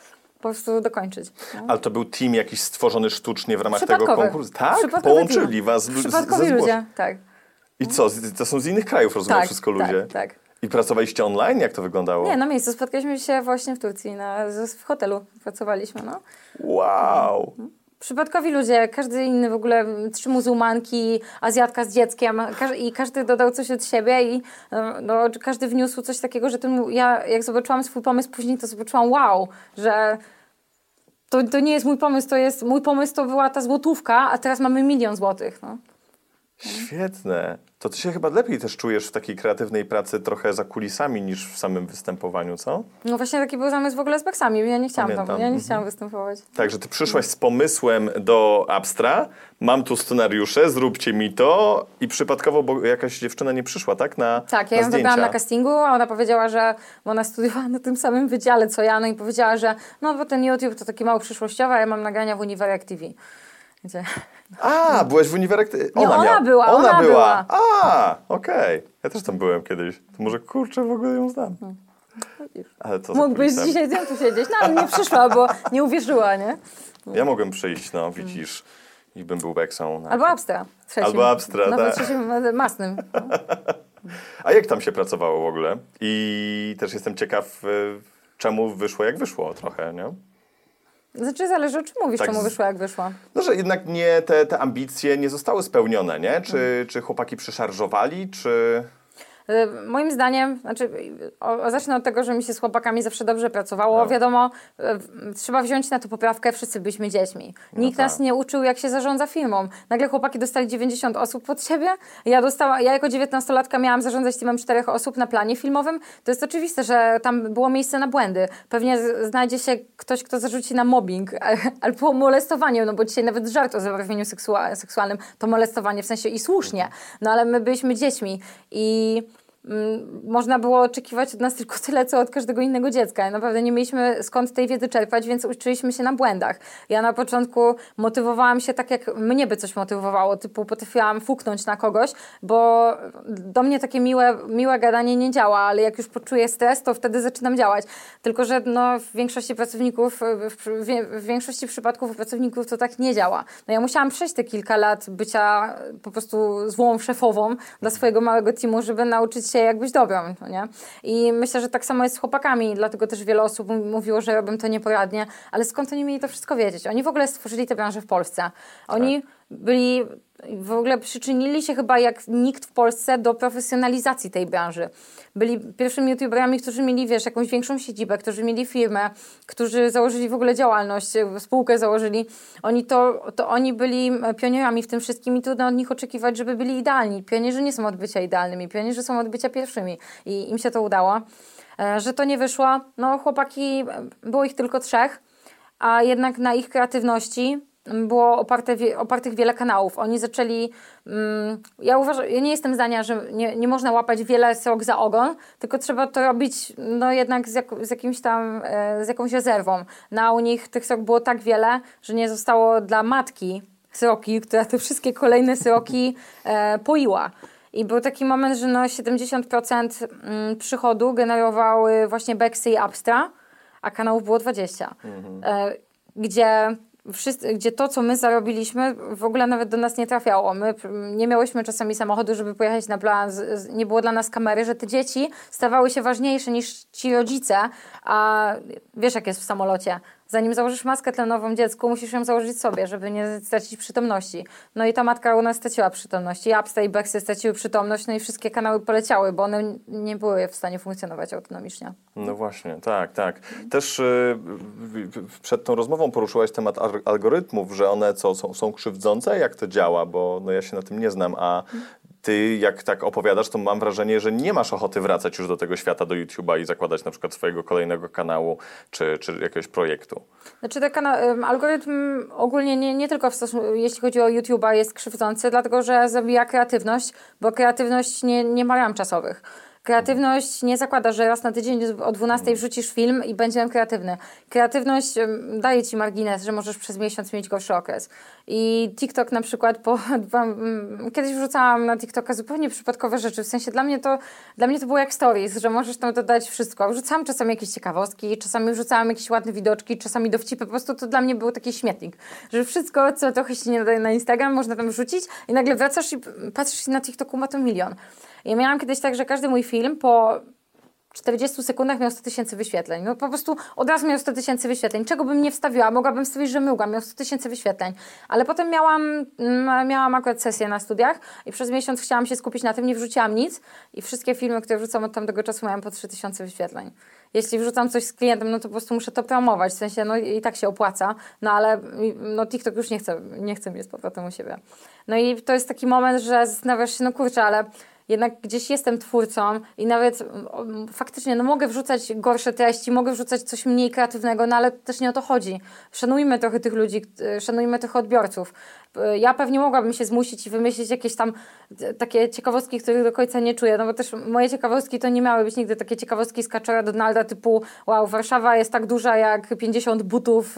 po prostu dokończyć. No. Ale to był team jakiś stworzony sztucznie w ramach tego konkursu? Tak? Przypadkowy Połączyli team. was Przypadkowi ludzie, tak. I co? To są z innych krajów, rozumiem, Tak, wszystko ludzie? tak. I pracowaliście online? Jak to wyglądało? Nie, na miejscu. Spotkaliśmy się właśnie w Turcji, w hotelu pracowaliśmy, no. Wow! Przypadkowi ludzie, każdy inny w ogóle, 3 muzułmanki, Azjatka z dzieckiem i każdy dodał coś od siebie i każdy wniósł coś takiego, że ja jak zobaczyłam swój pomysł później, to zobaczyłam wow, że to nie jest mój pomysł, mój pomysł to była ta złotówka, a teraz mamy 1 000 000 złotych. No. Świetne. To ty się chyba lepiej też czujesz w takiej kreatywnej pracy trochę za kulisami niż w samym występowaniu, co? No właśnie taki był zamysł w ogóle z Beksami. Ja nie chciałam występować. Tak, że ty przyszłaś z pomysłem do Abstra, mam tu scenariusze, zróbcie mi to i przypadkowo, bo jakaś dziewczyna nie przyszła, tak? Tak, ja ją wybrałam na castingu, a ona powiedziała, że ona studiowała na tym samym wydziale co ja, no i powiedziała, że no bo ten YouTube to taki mało przyszłościowy, a ja mam nagrania w Uniwerek TV. Gdzie... A, byłaś w Uniwerek... Ona była. A, okej. Ja też tam byłem kiedyś. To może kurczę w ogóle ją znam. Ale to mógłbyś dzisiaj z nią tu siedzieć, no ale nie przyszła, bo nie uwierzyła, nie? Ja mogłem przyjść, no widzisz. I bym był Beksą. Albo Abstra. Albo Abstra, no, tak. trzecim masnym. A jak tam się pracowało w ogóle? I też jestem ciekaw, czemu wyszło jak wyszło trochę, nie? Znaczy zależy o czym mówisz, tak, czemu wyszło jak wyszło. No, że jednak nie, te ambicje nie zostały spełnione, nie? Czy chłopaki przyszarżowali, czy... Moim zdaniem, zacznę od tego, że mi się z chłopakami zawsze dobrze pracowało. Wiadomo, trzeba wziąć na to poprawkę, wszyscy byliśmy dziećmi. Nikt nas nie uczył, jak się zarządza firmą. Nagle chłopaki dostali 90 osób pod siebie. Ja jako 19-latka miałam zarządzać teamem 4 osób na planie filmowym. To jest oczywiste, że tam było miejsce na błędy. Pewnie znajdzie się ktoś, kto zarzuci na mobbing albo molestowanie, no bo dzisiaj nawet żart o zabarwieniu seksualnym to molestowanie, w sensie i słusznie. No ale my byliśmy dziećmi i można było oczekiwać od nas tylko tyle, co od każdego innego dziecka. Naprawdę nie mieliśmy skąd tej wiedzy czerpać, więc uczyliśmy się na błędach. Ja na początku motywowałam się tak, jak mnie by coś motywowało, typu potrafiłam fuknąć na kogoś, bo do mnie takie miłe gadanie nie działa, ale jak już poczuję stres, to wtedy zaczynam działać. Tylko że w większości pracowników, w większości przypadków u pracowników to tak nie działa. No ja musiałam przejść te kilka lat bycia po prostu złą szefową dla swojego małego teamu, żeby nauczyć się jak być dobrą, no nie? I myślę, że tak samo jest z chłopakami, dlatego też wiele osób mówiło, że robią to nieporadnie, ale skąd oni mieli to wszystko wiedzieć? Oni w ogóle stworzyli tę branżę w Polsce. Oni w ogóle przyczynili się chyba jak nikt w Polsce do profesjonalizacji tej branży. Byli pierwszymi youtuberami, którzy mieli, jakąś większą siedzibę, którzy mieli firmę, którzy założyli w ogóle działalność, spółkę założyli. Oni byli pionierami w tym wszystkim i trudno od nich oczekiwać, żeby byli idealni. Pionierzy nie są od bycia idealnymi, pionierzy są od bycia pierwszymi i im się to udało. Że to nie wyszło, no chłopaki, było ich tylko 3, a jednak na ich kreatywności było opartych wiele kanałów. Oni zaczęli... ja nie jestem zdania, że nie można łapać wiele srok za ogon, tylko trzeba to robić jednak z jakąś rezerwą. U nich tych srok było tak wiele, że nie zostało dla matki sroki, która te wszystkie kolejne sroki poiła. I był taki moment, że 70% przychodu generowały właśnie Beksy i Abstra, a kanałów było 20. Gdzie to, co my zarobiliśmy, w ogóle nawet do nas nie trafiało. My nie miałyśmy czasami samochodu, żeby pojechać na plan, nie było dla nas kamery, że te dzieci stawały się ważniejsze niż ci rodzice, a wiesz jak jest w samolocie. Zanim założysz maskę tlenową dziecku, musisz ją założyć sobie, żeby nie stracić przytomności. No i ta matka u nas straciła przytomność. I Abstra i Beksy straciły przytomność, no i wszystkie kanały poleciały, bo one nie były w stanie funkcjonować autonomicznie. No właśnie, tak. Też przed tą rozmową poruszyłaś temat algorytmów, że one są krzywdzące? Jak to działa? Bo ja się na tym nie znam, a ty jak tak opowiadasz, to mam wrażenie, że nie masz ochoty wracać już do tego świata, do YouTube'a i zakładać na przykład swojego kolejnego kanału czy jakiegoś projektu. Znaczy algorytm ogólnie nie tylko jeśli chodzi o YouTube'a jest krzywdzący, dlatego że zabija kreatywność, bo kreatywność nie ma ram czasowych. Kreatywność nie zakłada, że raz na tydzień o 12 wrzucisz film i będzie kreatywny. Kreatywność daje ci margines, że możesz przez miesiąc mieć gorszy okres. I TikTok na przykład, kiedyś wrzucałam na TikToka zupełnie przypadkowe rzeczy, w sensie dla mnie to było jak stories, że możesz tam dodać wszystko. Wrzucałam czasami jakieś ciekawostki, czasami wrzucałam jakieś ładne widoczki, czasami dowcipy, po prostu to dla mnie był taki śmietnik, że wszystko, co trochę się nie nadaje na Instagram, można tam wrzucić i nagle wracasz i patrzysz na TikToku ma to 1 milion. Ja miałam kiedyś tak, że każdy mój film po 40 sekundach miał 100 000 wyświetleń. No po prostu od razu miał 100 000 wyświetleń. Czego bym nie wstawiła? Mogłabym wstawić, że myłam. Miał 100 000 wyświetleń. Ale potem miałam akurat sesję na studiach i przez miesiąc chciałam się skupić na tym, nie wrzuciłam nic i wszystkie filmy, które wrzucam od tamtego czasu mają po 3000 wyświetleń. Jeśli wrzucam coś z klientem, no to po prostu muszę to promować. W sensie, no i tak się opłaca. No ale no TikTok już nie chce mnie z powrotem u siebie. No i to jest taki moment, że zastanawiasz się, no kurczę, ale jednak gdzieś jestem twórcą i nawet faktycznie mogę wrzucać gorsze treści, mogę wrzucać coś mniej kreatywnego, no ale też nie o to chodzi. Szanujmy trochę tych ludzi, szanujmy trochę odbiorców. Ja pewnie mogłabym się zmusić i wymyślić jakieś tam takie ciekawostki, których do końca nie czuję, no bo też moje ciekawostki to nie miały być nigdy takie ciekawostki z Kaczora Donalda typu wow, Warszawa jest tak duża jak 50 butów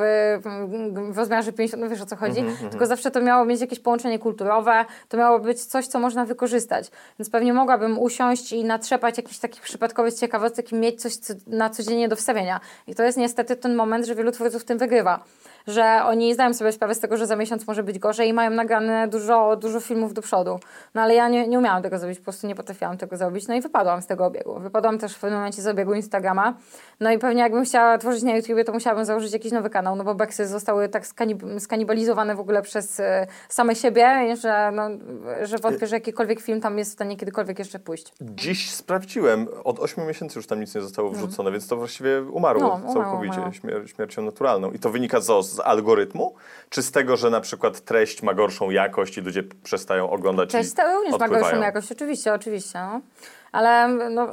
w rozmiarze 50, no wiesz o co chodzi, tylko zawsze to miało mieć jakieś połączenie kulturowe, to miało być coś, co można wykorzystać. Więc pewnie mogłabym usiąść i natrzepać jakichś takich przypadkowych ciekawostek i mieć coś na codziennie do wstawienia. I to jest niestety ten moment, że wielu twórców w tym wygrywa. Że oni zdają sobie sprawę z tego, że za miesiąc może być gorzej i mają nagrane dużo filmów do przodu. No ale ja nie umiałam tego zrobić, po prostu nie potrafiłam tego zrobić. No i wypadłam z tego obiegu. Wypadłam też w pewnym momencie z obiegu Instagrama. No i pewnie jakbym chciała tworzyć na YouTubie, to musiałabym założyć jakiś nowy kanał, no bo Beksy zostały tak skanibalizowane w ogóle przez same siebie, że wątpię, że jakikolwiek film tam jest w stanie kiedykolwiek jeszcze pójść. Dziś sprawdziłem, od 8 miesięcy już tam nic nie zostało wrzucone, więc to właściwie umarło całkowicie, śmiercią naturalną. I to wynika z algorytmu, czy z tego, że na przykład treść ma gorszą jakość i ludzie przestają oglądać treść i również ma gorszą jakość, oczywiście. No. Ale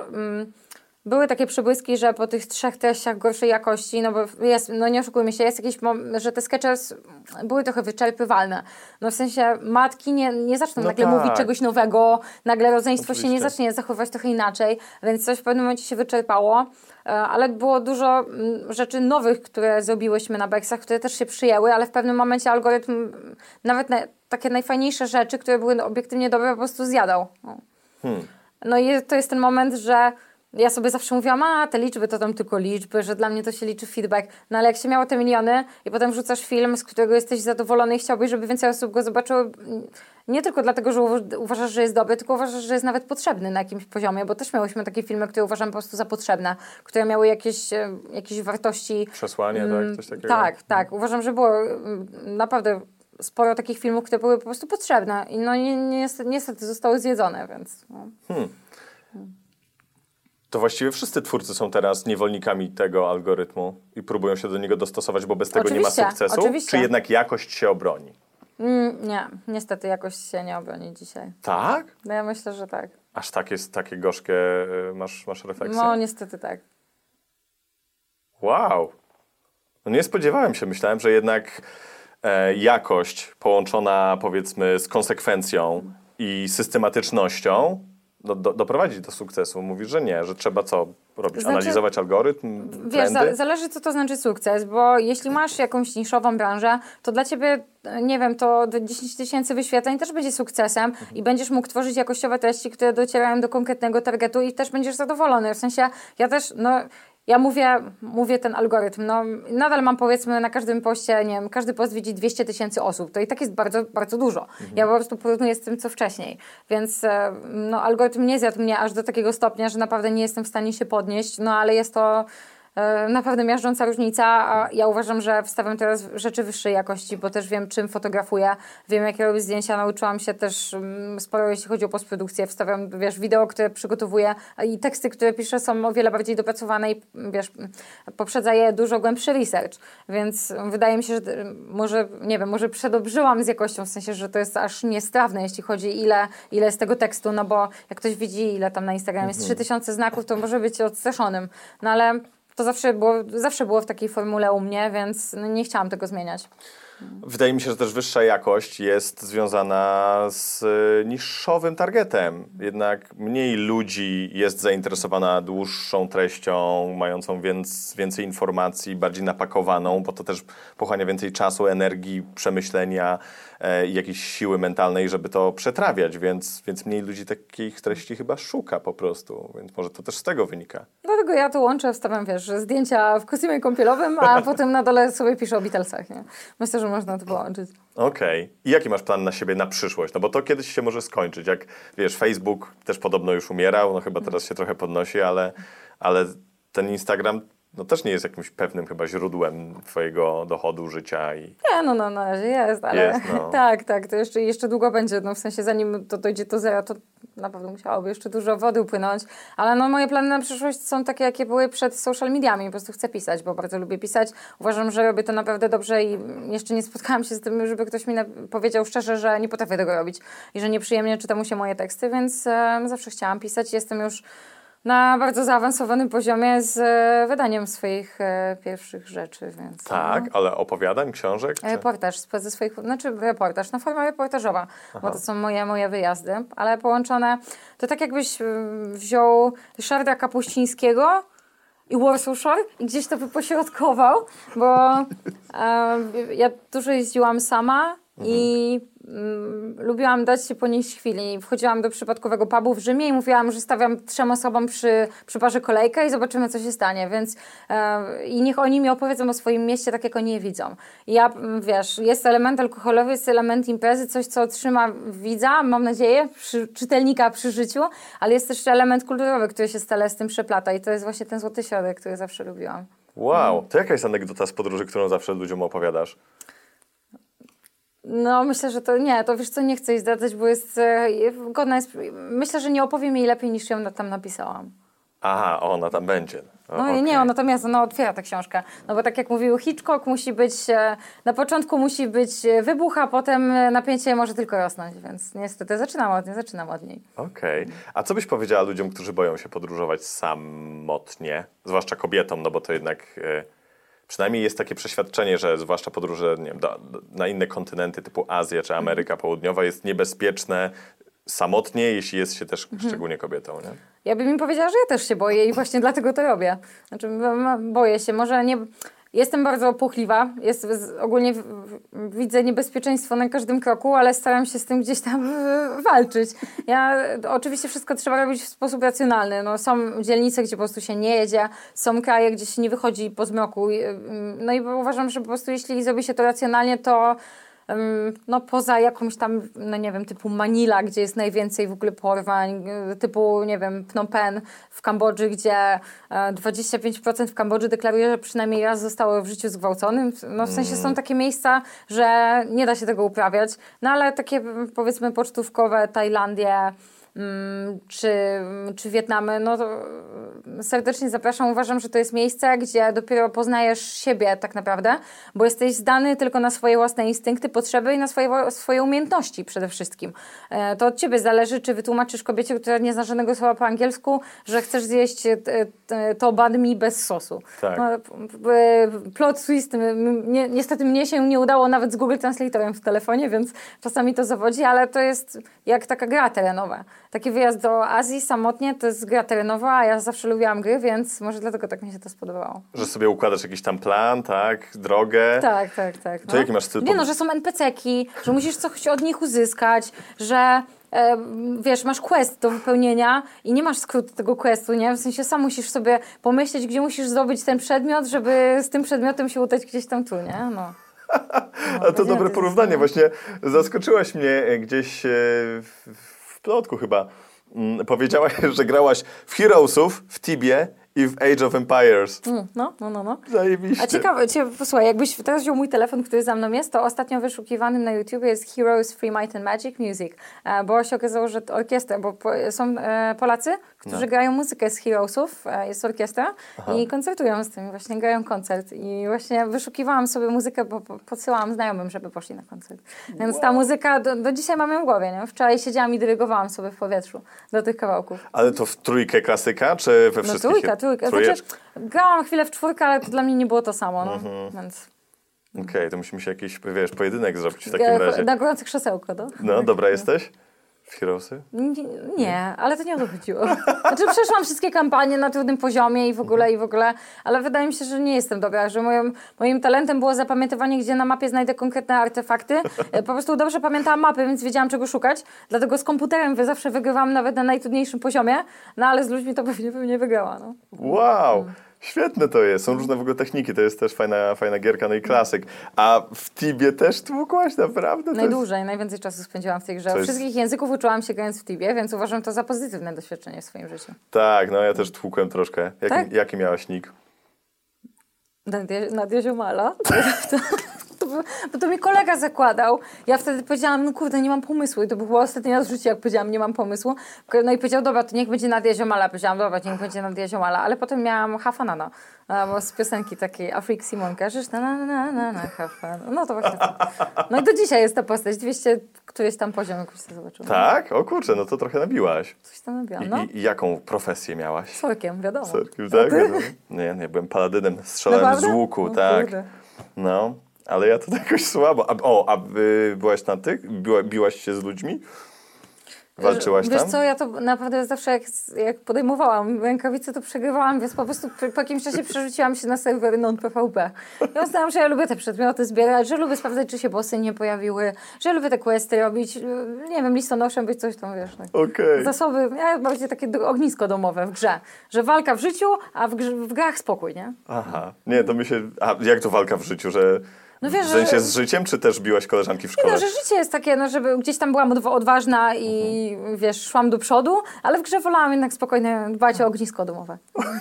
były takie przebłyski, że po tych 3 treściach gorszej jakości, no bo jest, no nie oszukujmy się, jest jakiś że te skecze były trochę wyczerpywalne. No w sensie matki nie zaczną nagle mówić czegoś nowego, nagle rodzeństwo się nie zacznie zachowywać trochę inaczej, więc coś w pewnym momencie się wyczerpało, ale było dużo rzeczy nowych, które zrobiłyśmy na Beksach, które też się przyjęły, ale w pewnym momencie algorytm nawet takie najfajniejsze rzeczy, które były obiektywnie dobre, po prostu zjadał. No i to jest ten moment, że ja sobie zawsze mówiłam, te liczby to tam tylko liczby, że dla mnie to się liczy feedback. No ale jak się miało te miliony i potem wrzucasz film, z którego jesteś zadowolony i chciałbyś, żeby więcej osób go zobaczyło, nie tylko dlatego, że uważasz, że jest dobry, tylko uważasz, że jest nawet potrzebny na jakimś poziomie, bo też miałyśmy takie filmy, które uważam po prostu za potrzebne, które miały jakieś wartości. Przesłanie, tak? Coś takiego? Tak. Uważam, że było naprawdę sporo takich filmów, które były po prostu potrzebne i no niestety zostały zjedzone, więc... To właściwie wszyscy twórcy są teraz niewolnikami tego algorytmu i próbują się do niego dostosować, bo bez tego nie ma sukcesu? Czy jednak jakość się obroni? Nie, niestety jakość się nie obroni dzisiaj. Tak? No ja myślę, że tak. Aż takie gorzkie masz refleksje? No niestety tak. Wow. No nie spodziewałem się. Myślałem, że jednak jakość połączona powiedzmy z konsekwencją i systematycznością doprowadzić do sukcesu. Mówisz, że nie, że trzeba co robić? Analizować algorytm, trendy? Wiesz, zależy co to znaczy sukces, bo jeśli masz jakąś niszową branżę, to dla ciebie, nie wiem, to 10 000 wyświetleń też będzie sukcesem i będziesz mógł tworzyć jakościowe treści, które docierają do konkretnego targetu i też będziesz zadowolony. W sensie, ja też, ja mówię ten algorytm, nadal mam powiedzmy na każdym poście, nie wiem, każdy post widzi 200 000 osób, to i tak jest bardzo, bardzo dużo. Ja po prostu porównuję z tym, co wcześniej, więc algorytm nie zjadł mnie aż do takiego stopnia, że naprawdę nie jestem w stanie się podnieść, ale jest to naprawdę miażdżąca różnica, a ja uważam, że wstawiam teraz rzeczy wyższej jakości, bo też wiem, czym fotografuję, wiem, jakie robię zdjęcia, nauczyłam się też sporo, jeśli chodzi o postprodukcję, wstawiam, wideo, które przygotowuję i teksty, które piszę, są o wiele bardziej dopracowane i, poprzedza je dużo głębszy research, więc wydaje mi się, że może przedobrzyłam z jakością, w sensie, że to jest aż niestrawne, jeśli chodzi ile jest tego tekstu, bo jak ktoś widzi, ile tam na Instagramie jest 3000 znaków, to może być odstraszonym, ale to zawsze było w takiej formule u mnie, więc nie chciałam tego zmieniać. Wydaje mi się, że też wyższa jakość jest związana z niszowym targetem. Jednak mniej ludzi jest zainteresowana dłuższą treścią, mającą więcej informacji, bardziej napakowaną, bo to też pochłania więcej czasu, energii, przemyślenia i jakiejś siły mentalnej, żeby to przetrawiać, więc mniej ludzi takich treści chyba szuka po prostu, więc może to też z tego wynika. Dlatego ja to łączę, wstawiam, zdjęcia w kostiumie kąpielowym, a potem na dole sobie piszę o Beatlesach, nie? Myślę, że można to połączyć. Okej. I jaki masz plan na siebie na przyszłość? No bo to kiedyś się może skończyć. Jak wiesz, Facebook też podobno już umierał, no chyba teraz się trochę podnosi, ale ten Instagram też nie jest jakimś pewnym chyba źródłem twojego dochodu, życia i... Nie, no na razie jest, ale jest, no. tak, to jeszcze długo będzie, w sensie zanim to dojdzie do zera, to na pewno musiałoby jeszcze dużo wody upłynąć, ale moje plany na przyszłość są takie, jakie były przed social mediami, po prostu chcę pisać, bo bardzo lubię pisać, uważam, że robię to naprawdę dobrze i jeszcze nie spotkałam się z tym, żeby ktoś mi powiedział szczerze, że nie potrafię tego robić i że nieprzyjemnie czyta mu się moje teksty, więc zawsze chciałam pisać, jestem już na bardzo zaawansowanym poziomie z wydaniem swoich pierwszych rzeczy, więc... Tak, ale opowiadań, książek? Czy? Reportaż ze swoich... reportaż, forma reportażowa, bo to są moje wyjazdy, ale połączone... To tak jakbyś wziął Ryszarda Kapuścińskiego i Warsaw Shore i gdzieś to wypośrodkował, bo ja dużo jeździłam sama i lubiłam dać się ponieść chwili. Wchodziłam do przypadkowego pubu w Rzymie i mówiłam, że stawiam 3 osobom przy barze kolejkę i zobaczymy, co się stanie, więc i niech oni mi opowiedzą o swoim mieście tak, jak oni je widzą. I ja, jest element alkoholowy, jest element imprezy, coś, co trzyma widza, mam nadzieję, czytelnika przy życiu, ale jest też element kulturowy, który się stale z tym przeplata i to jest właśnie ten złoty środek, który zawsze lubiłam. Wow, to jaka jest anegdota z podróży, którą zawsze ludziom opowiadasz? No, myślę, że to nie, to wiesz co, nie chcę jej zdradzać, bo jest godna jest, myślę, że nie opowiem jej lepiej niż ją tam napisałam. Aha, ona tam będzie. No nie, natomiast ona otwiera tę książkę. No bo tak jak mówił Hitchcock, musi być, na początku musi być wybuch, a potem napięcie może tylko rosnąć, więc niestety zaczynam od niej. Okej. A co byś powiedziała ludziom, którzy boją się podróżować samotnie, zwłaszcza kobietom, no bo to jednak... Przynajmniej jest takie przeświadczenie, że zwłaszcza podróże nie wiem, na inne kontynenty typu Azja czy Ameryka Południowa jest niebezpieczne samotnie, jeśli jest się też szczególnie kobietą. Nie? Ja bym im powiedziała, że ja też się boję i właśnie dlatego to robię. Znaczy boję się, może nie... Jestem bardzo płochliwa, ogólnie widzę niebezpieczeństwo na każdym kroku, ale staram się z tym gdzieś tam walczyć. Oczywiście wszystko trzeba robić w sposób racjonalny. No, są dzielnice, gdzie po prostu się nie jedzie, są kraje, gdzie się nie wychodzi po zmroku. No i uważam, że po prostu jeśli zrobi się to racjonalnie, to poza jakąś tam, nie wiem, typu Manila, gdzie jest najwięcej w ogóle porwań, typu, nie wiem, Phnom Penh w Kambodży, gdzie 25% w Kambodży deklaruje, że przynajmniej raz zostało w życiu zgwałconym. No w sensie są takie miejsca, że nie da się tego uprawiać. No ale takie, powiedzmy, pocztówkowe, Tajlandie, czy Wietnamy, no to serdecznie zapraszam. Uważam, że to jest miejsce, gdzie dopiero poznajesz siebie tak naprawdę, bo jesteś zdany tylko na swoje własne instynkty, potrzeby i na swoje umiejętności przede wszystkim. To od ciebie zależy, czy wytłumaczysz kobiecie, która nie zna żadnego słowa po angielsku, że chcesz zjeść to banh mi bez sosu. Tak. No, plot twist, niestety mnie się nie udało nawet z Google Translatorem w telefonie, więc czasami to zawodzi, ale to jest jak taka gra terenowa. Taki wyjazd do Azji samotnie to jest gra terenowa, a ja zawsze lubiłam gry, więc może dlatego tak mi się to spodobało. Że sobie układasz jakiś tam plan, tak? Drogę. Tak. To jaki masz styl? Nie że są NPC-ki, że musisz coś od nich uzyskać, że masz quest do wypełnienia i nie masz skrótu tego questu, nie? W sensie sam musisz sobie pomyśleć, gdzie musisz zdobyć ten przedmiot, żeby z tym przedmiotem się udać gdzieś tam tu, nie? No. A to dobre porównanie. Właśnie zaskoczyłaś mnie gdzieś w plotku chyba. Powiedziałaś, że grałaś w Heroesów, w Tibie i w Age of Empires. No. Zajebiście. A ciekawe, posłuchaj, jakbyś teraz wziął mój telefon, który za mną jest, to ostatnio wyszukiwanym na YouTubie jest Heroes, Free Might and Magic Music, bo się okazało, że orkiestra, bo są Polacy, którzy grają muzykę z Heroesów, jest orkiestra i koncertują z tym, właśnie grają koncert i właśnie wyszukiwałam sobie muzykę, bo podsyłałam znajomym, żeby poszli na koncert. Więc ta muzyka do dzisiaj mam ją w głowie, nie? Wczoraj siedziałam i dyrygowałam sobie w powietrzu do tych kawałków. Ale to w trójkę klasyka, czy we wszystkich? Trójka. Znaczy, grałam chwilę w czwórkę, ale to dla mnie nie było to samo, no. Więc... Okej, to musimy się jakiś, wiesz, pojedynek zrobić w takim razie. Na gorące krzesełko, no. No, dobra jesteś? W Heroesy? Nie, ale to nie o to chodziło. Znaczy przeszłam wszystkie kampanie na trudnym poziomie i w ogóle, ale wydaje mi się, że nie jestem dobra, że moim talentem było zapamiętywanie, gdzie na mapie znajdę konkretne artefakty. Po prostu dobrze pamiętałam mapy, więc wiedziałam, czego szukać. Dlatego z komputerem zawsze wygrywałam nawet na najtrudniejszym poziomie, no ale z ludźmi to pewnie wygrała. No. Wow! Świetne to jest. Są różne w ogóle techniki. To jest też fajna gierka, no i klasyk. A w Tibie też tłukłaś, naprawdę? Najdłużej, najwięcej czasu spędziłam w tej grze. Wszystkich języków uczyłam się grając w Tibie, więc uważam to za pozytywne doświadczenie w swoim życiu. Tak, no ja też tłukłem troszkę. Jaki miałaś nick? Nadia Ziomala. Bo to mi kolega zakładał. Ja wtedy powiedziałam, no kurde, nie mam pomysłu. I to było ostatni raz w życiu, jak powiedziałam, nie mam pomysłu. No i powiedział, dobra, to niech będzie Nadia Ziomala. Powiedziałam, dobra, niech będzie Nadia Ziomala. Ale potem miałam Hafanana. Bo z piosenki takiej Afrik Simon, kojarzysz? No to właśnie to. No i do dzisiaj jest ta postać. 200 któryś tam poziom, jakoś sobie zobaczyłam. Tak? O kurczę, no to trochę nabiłaś. Coś tam nabiłam, no. I jaką profesję miałaś? Sorkiem, wiadomo. Sorkiem, tak? Nie, byłem paladynem, strzelałem z łuku, tak. Kurde. No, ale ja to jakoś słabo. A byłaś na tych? Biłaś się z ludźmi? Walczyłaś tam? Wiesz co, ja to naprawdę zawsze jak podejmowałam rękawice, to przegrywałam, więc po prostu po jakimś czasie przerzuciłam się na serwery non-PvP. Ja uznałam, że ja lubię te przedmioty zbierać, że lubię sprawdzać, czy się bossy nie pojawiły, że lubię te questy robić, nie wiem, listonoszem być, coś tam, wiesz. Tak. Okej. Zasoby, ja bardziej takie ognisko domowe w grze, że walka w życiu, a w grach spokój, nie? Aha, nie, to mi się... A jak to walka w życiu, że... No wiesz, w sensie z życiem, czy też biłaś koleżanki w szkole? No, że życie jest takie, no, żeby gdzieś tam byłam odważna i wiesz, szłam do przodu, ale w grze wolałam jednak spokojnie dbać o ognisko domowe.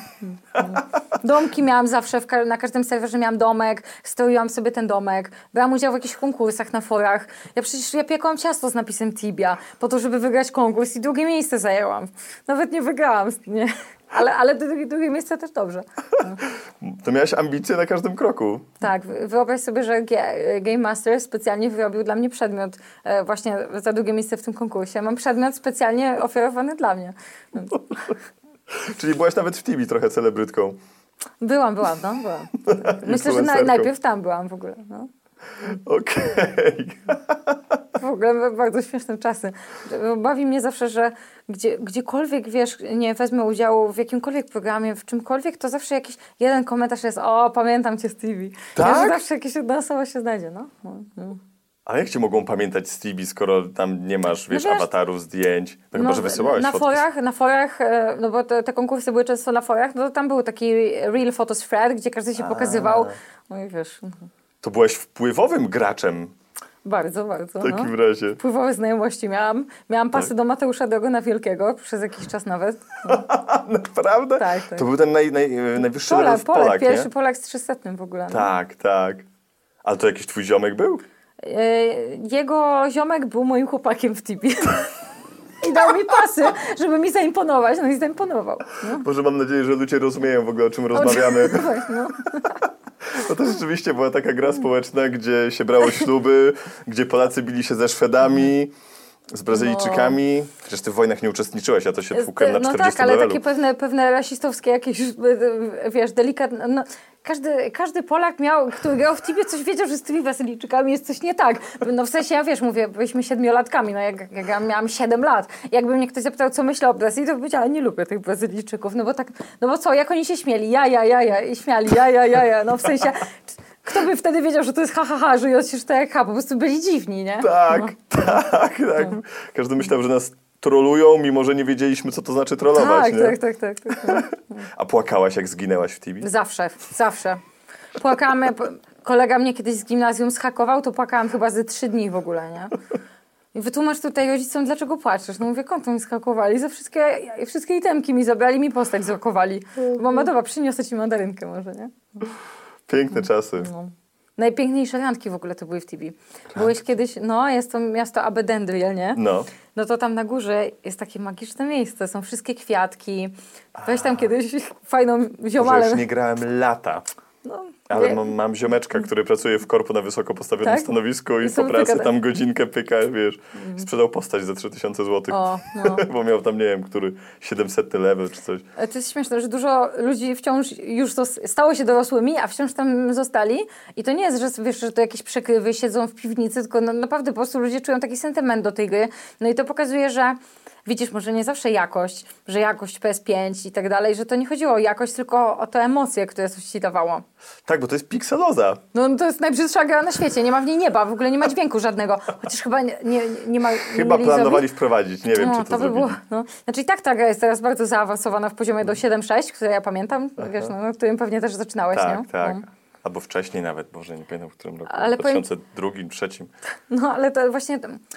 Domki miałam zawsze, na każdym serwerze miałam domek, stroiłam sobie ten domek, brałam udział w jakichś konkursach na forach. Ja piekłam ciasto z napisem Tibia, po to, żeby wygrać konkurs i drugie miejsce zajęłam. Nawet nie wygrałam, nie? Ale drugie miejsce też dobrze. No. To miałaś ambicje na każdym kroku. Tak, wyobraź sobie, że Game Master specjalnie wyrobił dla mnie przedmiot właśnie za drugie miejsce w tym konkursie. Mam przedmiot specjalnie oferowany dla mnie. Czyli byłaś nawet w Tibie trochę celebrytką. Byłam. Myślę, że najpierw tam byłam w ogóle. No. Okej. W ogóle bardzo śmieszne czasy. Bawi mnie zawsze, że gdziekolwiek, wiesz, nie wezmę udziału w jakimkolwiek programie, w czymkolwiek, to zawsze jakiś jeden komentarz jest, o, pamiętam cię z TV. Tak? Ja, że zawsze jakaś jedna osoba się znajdzie, no. A jak cię mogą pamiętać z Tibi, skoro tam nie masz, wiesz, awatarów, zdjęć? No chyba, że wysyłałeś na forach, no bo te konkursy były często na forach, no to tam był taki Real Photos thread, gdzie każdy się pokazywał. No i wiesz... To byłeś wpływowym graczem. Bardzo. W takim razie. Wpływowe znajomości miałam pasy do Mateusza Drogona Wielkiego, przez jakiś czas nawet. No. Naprawdę? Tak. To był ten najwyższy level w Polak, pierwszy nie? Polak z 300 w ogóle. No. Tak. Ale to jakiś twój ziomek był? Jego ziomek był moim chłopakiem w Tibie. I dał mi pasy, żeby mi zaimponować. No i zaimponował. No. Boże, mam nadzieję, że ludzie rozumieją w ogóle, o czym rozmawiamy. No to rzeczywiście była taka gra społeczna, gdzie się brało śluby, gdzie Polacy bili się ze Szwedami, z Brazylijczykami. Przecież ty w wojnach nie uczestniczyłeś, ja to się tłukłem na 40 tak, ale levelu. takie pewne rasistowskie jakieś, wiesz, delikatne... No, każdy Polak który grał w Tibie, coś wiedział, że z tymi Brazylijczykami jest coś nie tak. No w sensie, ja wiesz, mówię, byliśmy 7-latkami, no jak ja miałam 7 lat. Jakby mnie ktoś zapytał, co myślę o Brazylii, to powiedziała, nie lubię tych Brazylijczyków, no bo co, jak oni się śmieli, ja, i śmiali, ja, no w sensie... Kto by wtedy wiedział, że to jest ha, że się tak jak po prostu byli dziwni, nie? Tak. Każdy myślał, że nas trolują, mimo że nie wiedzieliśmy, co to znaczy trollować, nie? Tak. A płakałaś, jak zginęłaś w Tibie? Zawsze. Płakałam, kolega mnie kiedyś z gimnazjum zhakował, to płakałam chyba ze 3 dni w ogóle, nie? I wytłumacz tutaj rodzicom, dlaczego płaczesz. No mówię, konto mi zhakowali, za wszystkie itemki mi zabrali, mi postać zhakowali. Mama, dobra, przyniosę ci mandarynkę może, nie? Piękne czasy. No. Najpiękniejsze randki w ogóle to były w Tibi. Byłeś kiedyś, jest to miasto Abedendriel, nie? No to tam na górze jest takie magiczne miejsce, są wszystkie kwiatki. Weź tam kiedyś fajną ziomalę. Już nie grałem lata. Ale mam ziomeczka, który pracuje w korpo na wysoko postawionym stanowisku i po pracy tam godzinkę pyka, wiesz, sprzedał postać za 3000 zł. Bo miał tam, nie wiem, który 700 level czy coś. To jest śmieszne, że dużo ludzi wciąż już stało się dorosłymi, a wciąż tam zostali. I to nie jest, że wiesz, że to jakieś przekrywy siedzą w piwnicy, tylko naprawdę po prostu ludzie czują taki sentyment do tej gry. No i to pokazuje, że widzisz, może nie zawsze jakość, że jakość PS5 i tak dalej, że to nie chodziło o jakość, tylko o te emocje, które coś ci dawało. Tak, bo to jest pikseloza. No to jest najbrzydsza gra na świecie, nie ma w niej nieba, w ogóle nie ma dźwięku żadnego, chociaż chyba nie ma... Chyba planowali wprowadzić, nie wiem, czy to zrobili. Znaczy i tak ta gra jest teraz bardzo zaawansowana w poziomie do 7.6, które ja pamiętam, wiesz, na którym pewnie też zaczynałeś, tak, nie? Tak. Albo wcześniej nawet, może nie pamiętam w którym roku, w 2002, 2003. No ale to właśnie...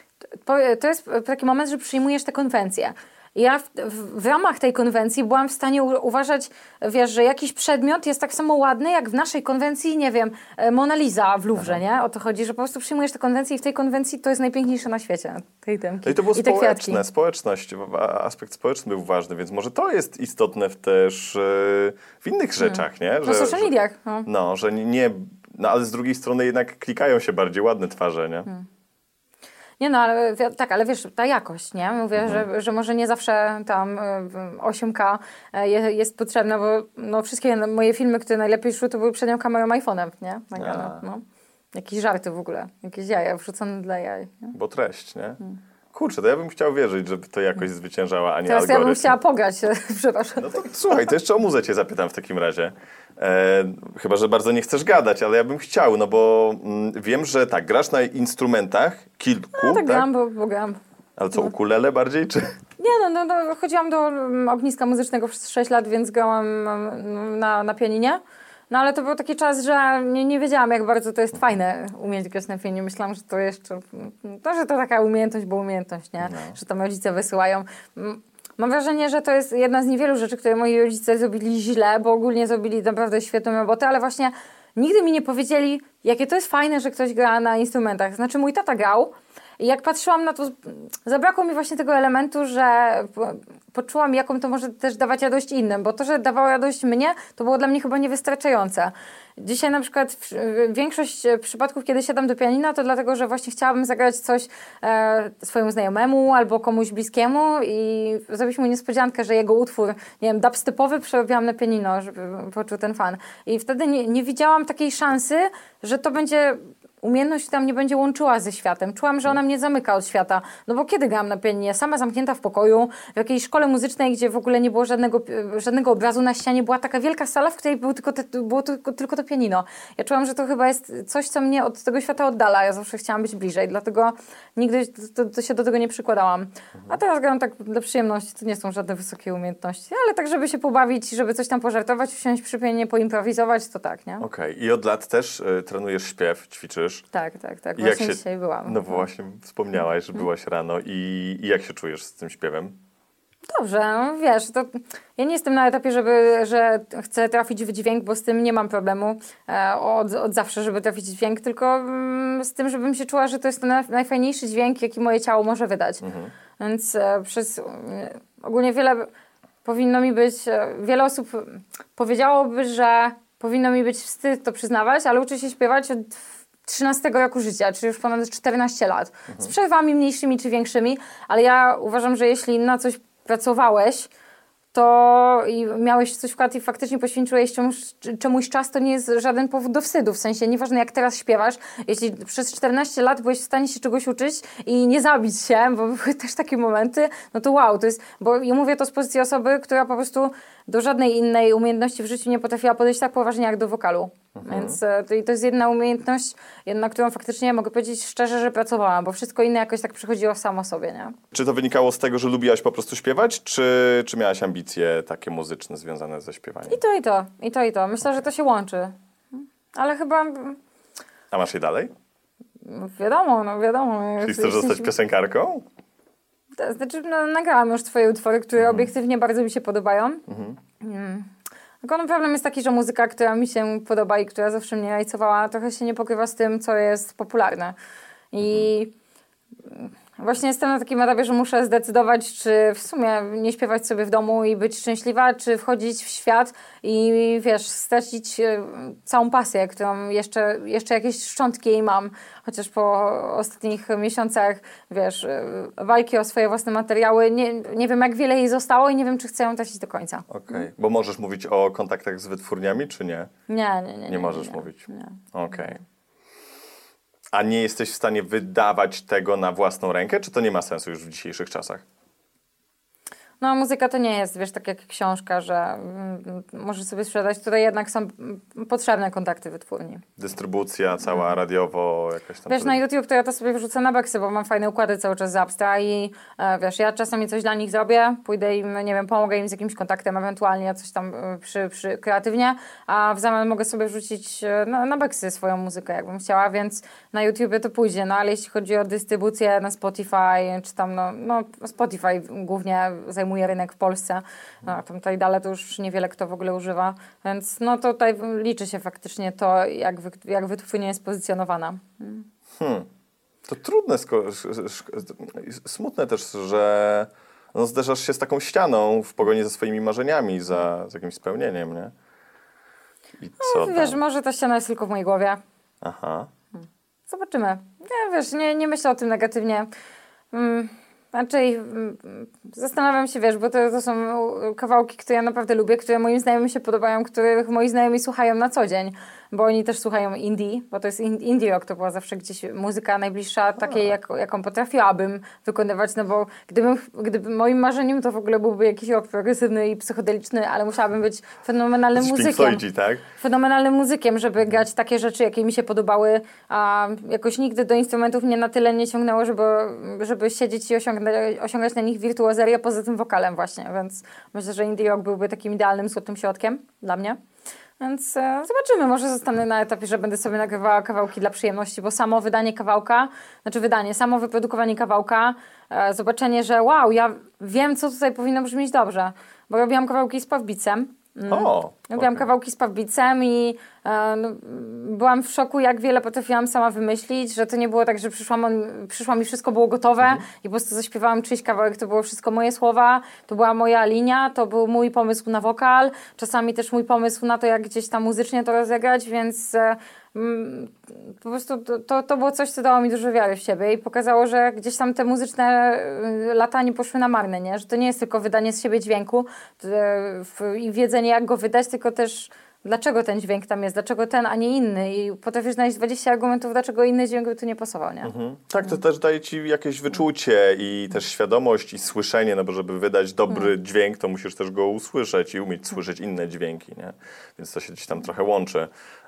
To jest taki moment, że przyjmujesz te konwencje. Ja w ramach tej konwencji byłam w stanie uważać, wiesz, że jakiś przedmiot jest tak samo ładny, jak w naszej konwencji, nie wiem, Mona Lisa w Louvre, nie? O to chodzi, że po prostu przyjmujesz te konwencje i w tej konwencji to jest najpiękniejsze na świecie. No i to było społeczne, społeczność, aspekt społeczny był ważny, więc może to jest istotne też w innych rzeczach, nie? Na social mediach. Że nie, ale z drugiej strony jednak klikają się bardziej ładne twarze, nie? Nie no, ale tak, ale wiesz, ta jakość, nie? Mówię, że może nie zawsze tam 8K jest potrzebna, bo wszystkie moje filmy, które najlepiej szły, to były przed nią kamerą iPhone'em, nie? Jakieś żarty w ogóle, jakieś jaja wrzucone dla jaj. Nie? Bo treść, nie? Kurczę, to ja bym chciał wierzyć, żeby to jakoś zwyciężała, a nie teraz algorytm. Ja bym chciała pograć, przepraszam. No to słuchaj, to jeszcze o muzę cię zapytam w takim razie. Chyba, że bardzo nie chcesz gadać, ale ja bym chciał, bo wiem, że tak, grasz na instrumentach kilku, tak? Gram, bo gram. Ale co, ukulele bardziej, czy? Nie, chodziłam do ogniska muzycznego przez 6 lat, więc grałam na pianinie. No ale to był taki czas, że nie wiedziałam, jak bardzo to jest fajne umieć grać na pianinie. Myślałam, że to jeszcze, że to taka umiejętność, bo umiejętność, nie? Że tam rodzice wysyłają. Mam wrażenie, że to jest jedna z niewielu rzeczy, które moi rodzice zrobili źle, bo ogólnie zrobili naprawdę świetną robotę, ale właśnie nigdy mi nie powiedzieli, jakie to jest fajne, że ktoś gra na instrumentach. Znaczy mój tata grał i jak patrzyłam na to, zabrakło mi właśnie tego elementu, że poczułam, jaką to może też dawać radość innym, bo to, że dawało radość mnie, to było dla mnie chyba niewystarczające. Dzisiaj na przykład większość przypadków, kiedy siadam do pianina, to dlatego, że właśnie chciałabym zagrać coś swojemu znajomemu albo komuś bliskiemu i zrobić mu niespodziankę, że jego utwór, nie wiem, dubstepowy przerobiłam na pianino, żeby poczuł ten fan. I wtedy nie widziałam takiej szansy, że to będzie... Umiejętność tam nie będzie łączyła ze światem. Czułam, że ona mnie zamyka od świata. No bo kiedy grałam na pianinie? Sama zamknięta w pokoju, w jakiejś szkole muzycznej, gdzie w ogóle nie było żadnego obrazu na ścianie. Była taka wielka sala, w której było tylko to pianino. Ja czułam, że to chyba jest coś, co mnie od tego świata oddala. Ja zawsze chciałam być bliżej, dlatego nigdy to się do tego nie przykładałam. A teraz gram tak dla przyjemności. To nie są żadne wysokie umiejętności, ale tak, żeby się pobawić, żeby coś tam pożartować, wsiąść przy pianinie, poimprowizować, to tak, nie? Okej. I od lat też trenujesz śpiew, ćwiczysz? Tak. Właśnie dzisiaj byłam. No właśnie, wspomniałaś, że byłaś rano i jak się czujesz z tym śpiewem? Dobrze, wiesz, to ja nie jestem na etapie, że chcę trafić w dźwięk, bo z tym nie mam problemu od zawsze, żeby trafić w dźwięk, tylko z tym, żebym się czuła, że to jest to najfajniejszy dźwięk, jaki moje ciało może wydać. Więc ogólnie wiele osób powiedziałoby, że powinno mi być wstyd to przyznawać, ale uczę się śpiewać od 13 roku życia, czyli już ponad 14 lat. Z przerwami mniejszymi czy większymi, ale ja uważam, że jeśli na coś pracowałeś, to i miałeś coś wkład i faktycznie poświęciłeś czemuś czas, to nie jest żaden powód do wstydu. W sensie, nieważne jak teraz śpiewasz, jeśli przez 14 lat byłeś w stanie się czegoś uczyć i nie zabić się, bo były też takie momenty, no to wow, to jest, bo ja mówię to z pozycji osoby, która po prostu do żadnej innej umiejętności w życiu nie potrafiła podejść tak poważnie jak do wokalu. Więc to jest jedna umiejętność, na którą faktycznie mogę powiedzieć szczerze, że pracowałam, bo wszystko inne jakoś tak przychodziło samo sobie, nie? Czy to wynikało z tego, że lubiłaś po prostu śpiewać, czy miałaś ambicje takie muzyczne związane ze śpiewaniem? I to. Myślę, że to się łączy. Ale chyba... A masz je dalej? Wiadomo. Czyli chcesz zostać piosenkarką? Znaczy, nagrałam już twoje utwory, które obiektywnie bardzo mi się podobają. Tylko problem jest taki, że muzyka, która mi się podoba i która zawsze mnie rajcowała, trochę się nie pokrywa z tym, co jest popularne. I Właśnie jestem na takim etapie, że muszę zdecydować, czy w sumie nie śpiewać sobie w domu i być szczęśliwa, czy wchodzić w świat i wiesz, stracić całą pasję, którą jeszcze jakieś szczątki jej mam, chociaż po ostatnich miesiącach, wiesz, walki o swoje własne materiały, nie wiem jak wiele jej zostało i nie wiem, czy chcę ją tracić do końca. Okej. Bo możesz mówić o kontaktach z wytwórniami, czy nie? Nie możesz mówić. Nie. Okej. A nie jesteś w stanie wydawać tego na własną rękę, czy to nie ma sensu już w dzisiejszych czasach? No muzyka to nie jest, wiesz, tak jak książka, że możesz sobie sprzedać. Tutaj jednak są potrzebne kontakty wytwórni. Dystrybucja cała radiowo, jakaś tam... Wiesz, na YouTube to ja to sobie wrzucę na Beksy, bo mam fajne układy cały czas z Apstra i wiesz, ja czasami coś dla nich zrobię, pójdę im, nie wiem, pomogę im z jakimś kontaktem, ewentualnie coś tam przy kreatywnie, a w zamian mogę sobie wrzucić na Beksy swoją muzykę, jakbym chciała, więc na YouTubie to pójdzie, no ale jeśli chodzi o dystrybucję na Spotify, czy tam, no Spotify głównie zajmuje rynek w Polsce, no tam Tidale to już niewiele kto w ogóle używa, więc no to tutaj liczy się faktycznie to, jak wytwórnia jest pozycjonowana. To trudne, smutne też, że zderzasz się z taką ścianą w pogoni za swoimi marzeniami, za jakimś spełnieniem, nie? I co wiesz, tam? może ta ściana jest tylko w mojej głowie. Aha. Zobaczymy. Wiesz, nie myślę o tym negatywnie. Raczej zastanawiam się, wiesz, bo to są kawałki, które ja naprawdę lubię, które moim znajomym się podobają, których moi znajomi słuchają na co dzień, bo oni też słuchają indie, bo to jest indie rock, to była zawsze gdzieś muzyka najbliższa takiej, jaką potrafiłabym wykonywać, no bo gdyby moim marzeniem to w ogóle byłby jakiś rock progresywny i psychodeliczny, ale musiałabym być fenomenalnym muzykiem. Floydzi, tak? Fenomenalnym muzykiem, żeby grać takie rzeczy, jakie mi się podobały, a jakoś nigdy do instrumentów mnie na tyle nie ciągnęło, żeby siedzieć i osiągać na nich wirtuozerię poza tym wokalem właśnie, więc myślę, że indie rock byłby takim idealnym złotym środkiem dla mnie. Więc zobaczymy, może zostanę na etapie, że będę sobie nagrywała kawałki dla przyjemności, bo samo wydanie kawałka, samo wyprodukowanie kawałka, zobaczenie, że wow, ja wiem, co tutaj powinno brzmieć dobrze, bo robiłam kawałki z Pawbicem. Robiłam kawałki z Pawbicem i byłam w szoku, jak wiele potrafiłam sama wymyślić, że to nie było tak, że przyszłam i wszystko było gotowe i po prostu zaśpiewałam czyjś kawałek, to było wszystko moje słowa, to była moja linia, to był mój pomysł na wokal, czasami też mój pomysł na to, jak gdzieś tam muzycznie to rozegrać, więc po prostu to było coś, co dało mi dużo wiary w siebie i pokazało, że gdzieś tam te muzyczne lata nie poszły na marne, nie? Że to nie jest tylko wydanie z siebie dźwięku i wiedzenie, jak go wydać, tylko też dlaczego ten dźwięk tam jest, dlaczego ten, a nie inny i potrafisz znaleźć 20 argumentów, dlaczego inny dźwięk by tu nie pasował, nie? Tak, to też daje ci jakieś wyczucie i też świadomość i słyszenie, no bo żeby wydać dobry dźwięk, to musisz też go usłyszeć i umieć słyszeć inne dźwięki, nie? Więc to się gdzieś tam trochę łączy.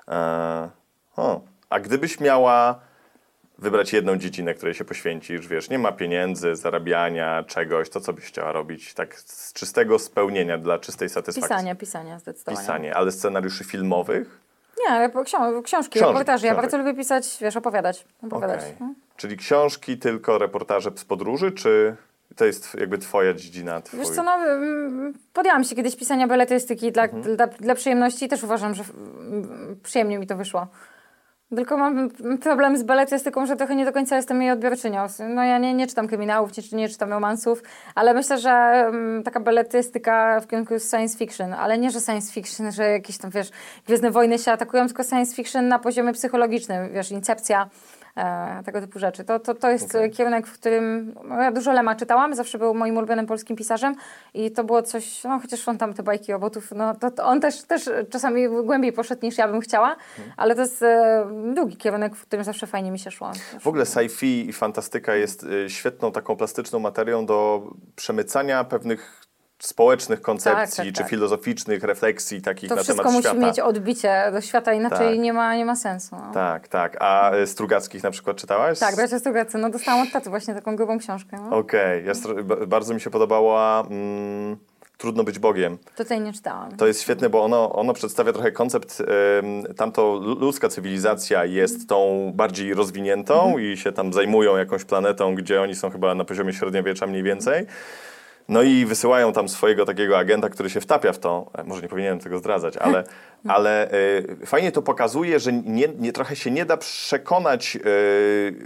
A gdybyś miała wybrać jedną dziedzinę, której się poświęcisz, wiesz, nie ma pieniędzy, zarabiania, czegoś, to co byś chciała robić? Tak z czystego spełnienia, dla czystej satysfakcji. Pisanie, zdecydowanie. Pisanie, ale scenariuszy filmowych? Nie, książki, reportaże. Ja bardzo lubię pisać, wiesz, opowiadać. Okay. Czyli książki, tylko reportaże z podróży, czy to jest jakby twoja dziedzina? Wiesz co, podjęłam się kiedyś pisania beletrystyki dla przyjemności i też uważam, że przyjemnie mi to wyszło. Tylko mam problem z beletrystyką, że trochę nie do końca jestem jej odbiorczynią. No ja nie czytam kryminałów, nie czytam romansów, ale myślę, że taka beletrystyka w kierunku science fiction, ale nie, że science fiction, że jakieś tam, wiesz, Gwiezdne Wojny się atakują, tylko science fiction na poziomie psychologicznym, wiesz, Incepcja, tego typu rzeczy. To jest kierunek, w którym ja dużo Lema czytałam, zawsze był moim ulubionym polskim pisarzem i to było coś, chociaż on tam te bajki robotów, to on też czasami głębiej poszedł niż ja bym chciała, ale to jest drugi kierunek, w którym zawsze fajnie mi się szło. W ogóle sci-fi i fantastyka jest świetną taką plastyczną materią do przemycania pewnych społecznych koncepcji, czy filozoficznych refleksji takich na temat świata. To wszystko musi mieć odbicie do świata, inaczej nie ma sensu. No. Tak. A Strugackich na przykład czytałaś? Tak, bracia Strugacy. Dostałam od taty właśnie taką grubą książkę. No. Okej. Bardzo mi się podobała Trudno być Bogiem. To tej nie czytałam. To jest świetne, bo ono przedstawia trochę koncept, tamto ludzka cywilizacja jest tą bardziej rozwiniętą i się tam zajmują jakąś planetą, gdzie oni są chyba na poziomie średniowiecza mniej więcej. No i wysyłają tam swojego takiego agenta, który się wtapia w to. Może nie powinienem tego zdradzać, ale fajnie to pokazuje, że trochę się nie da przekonać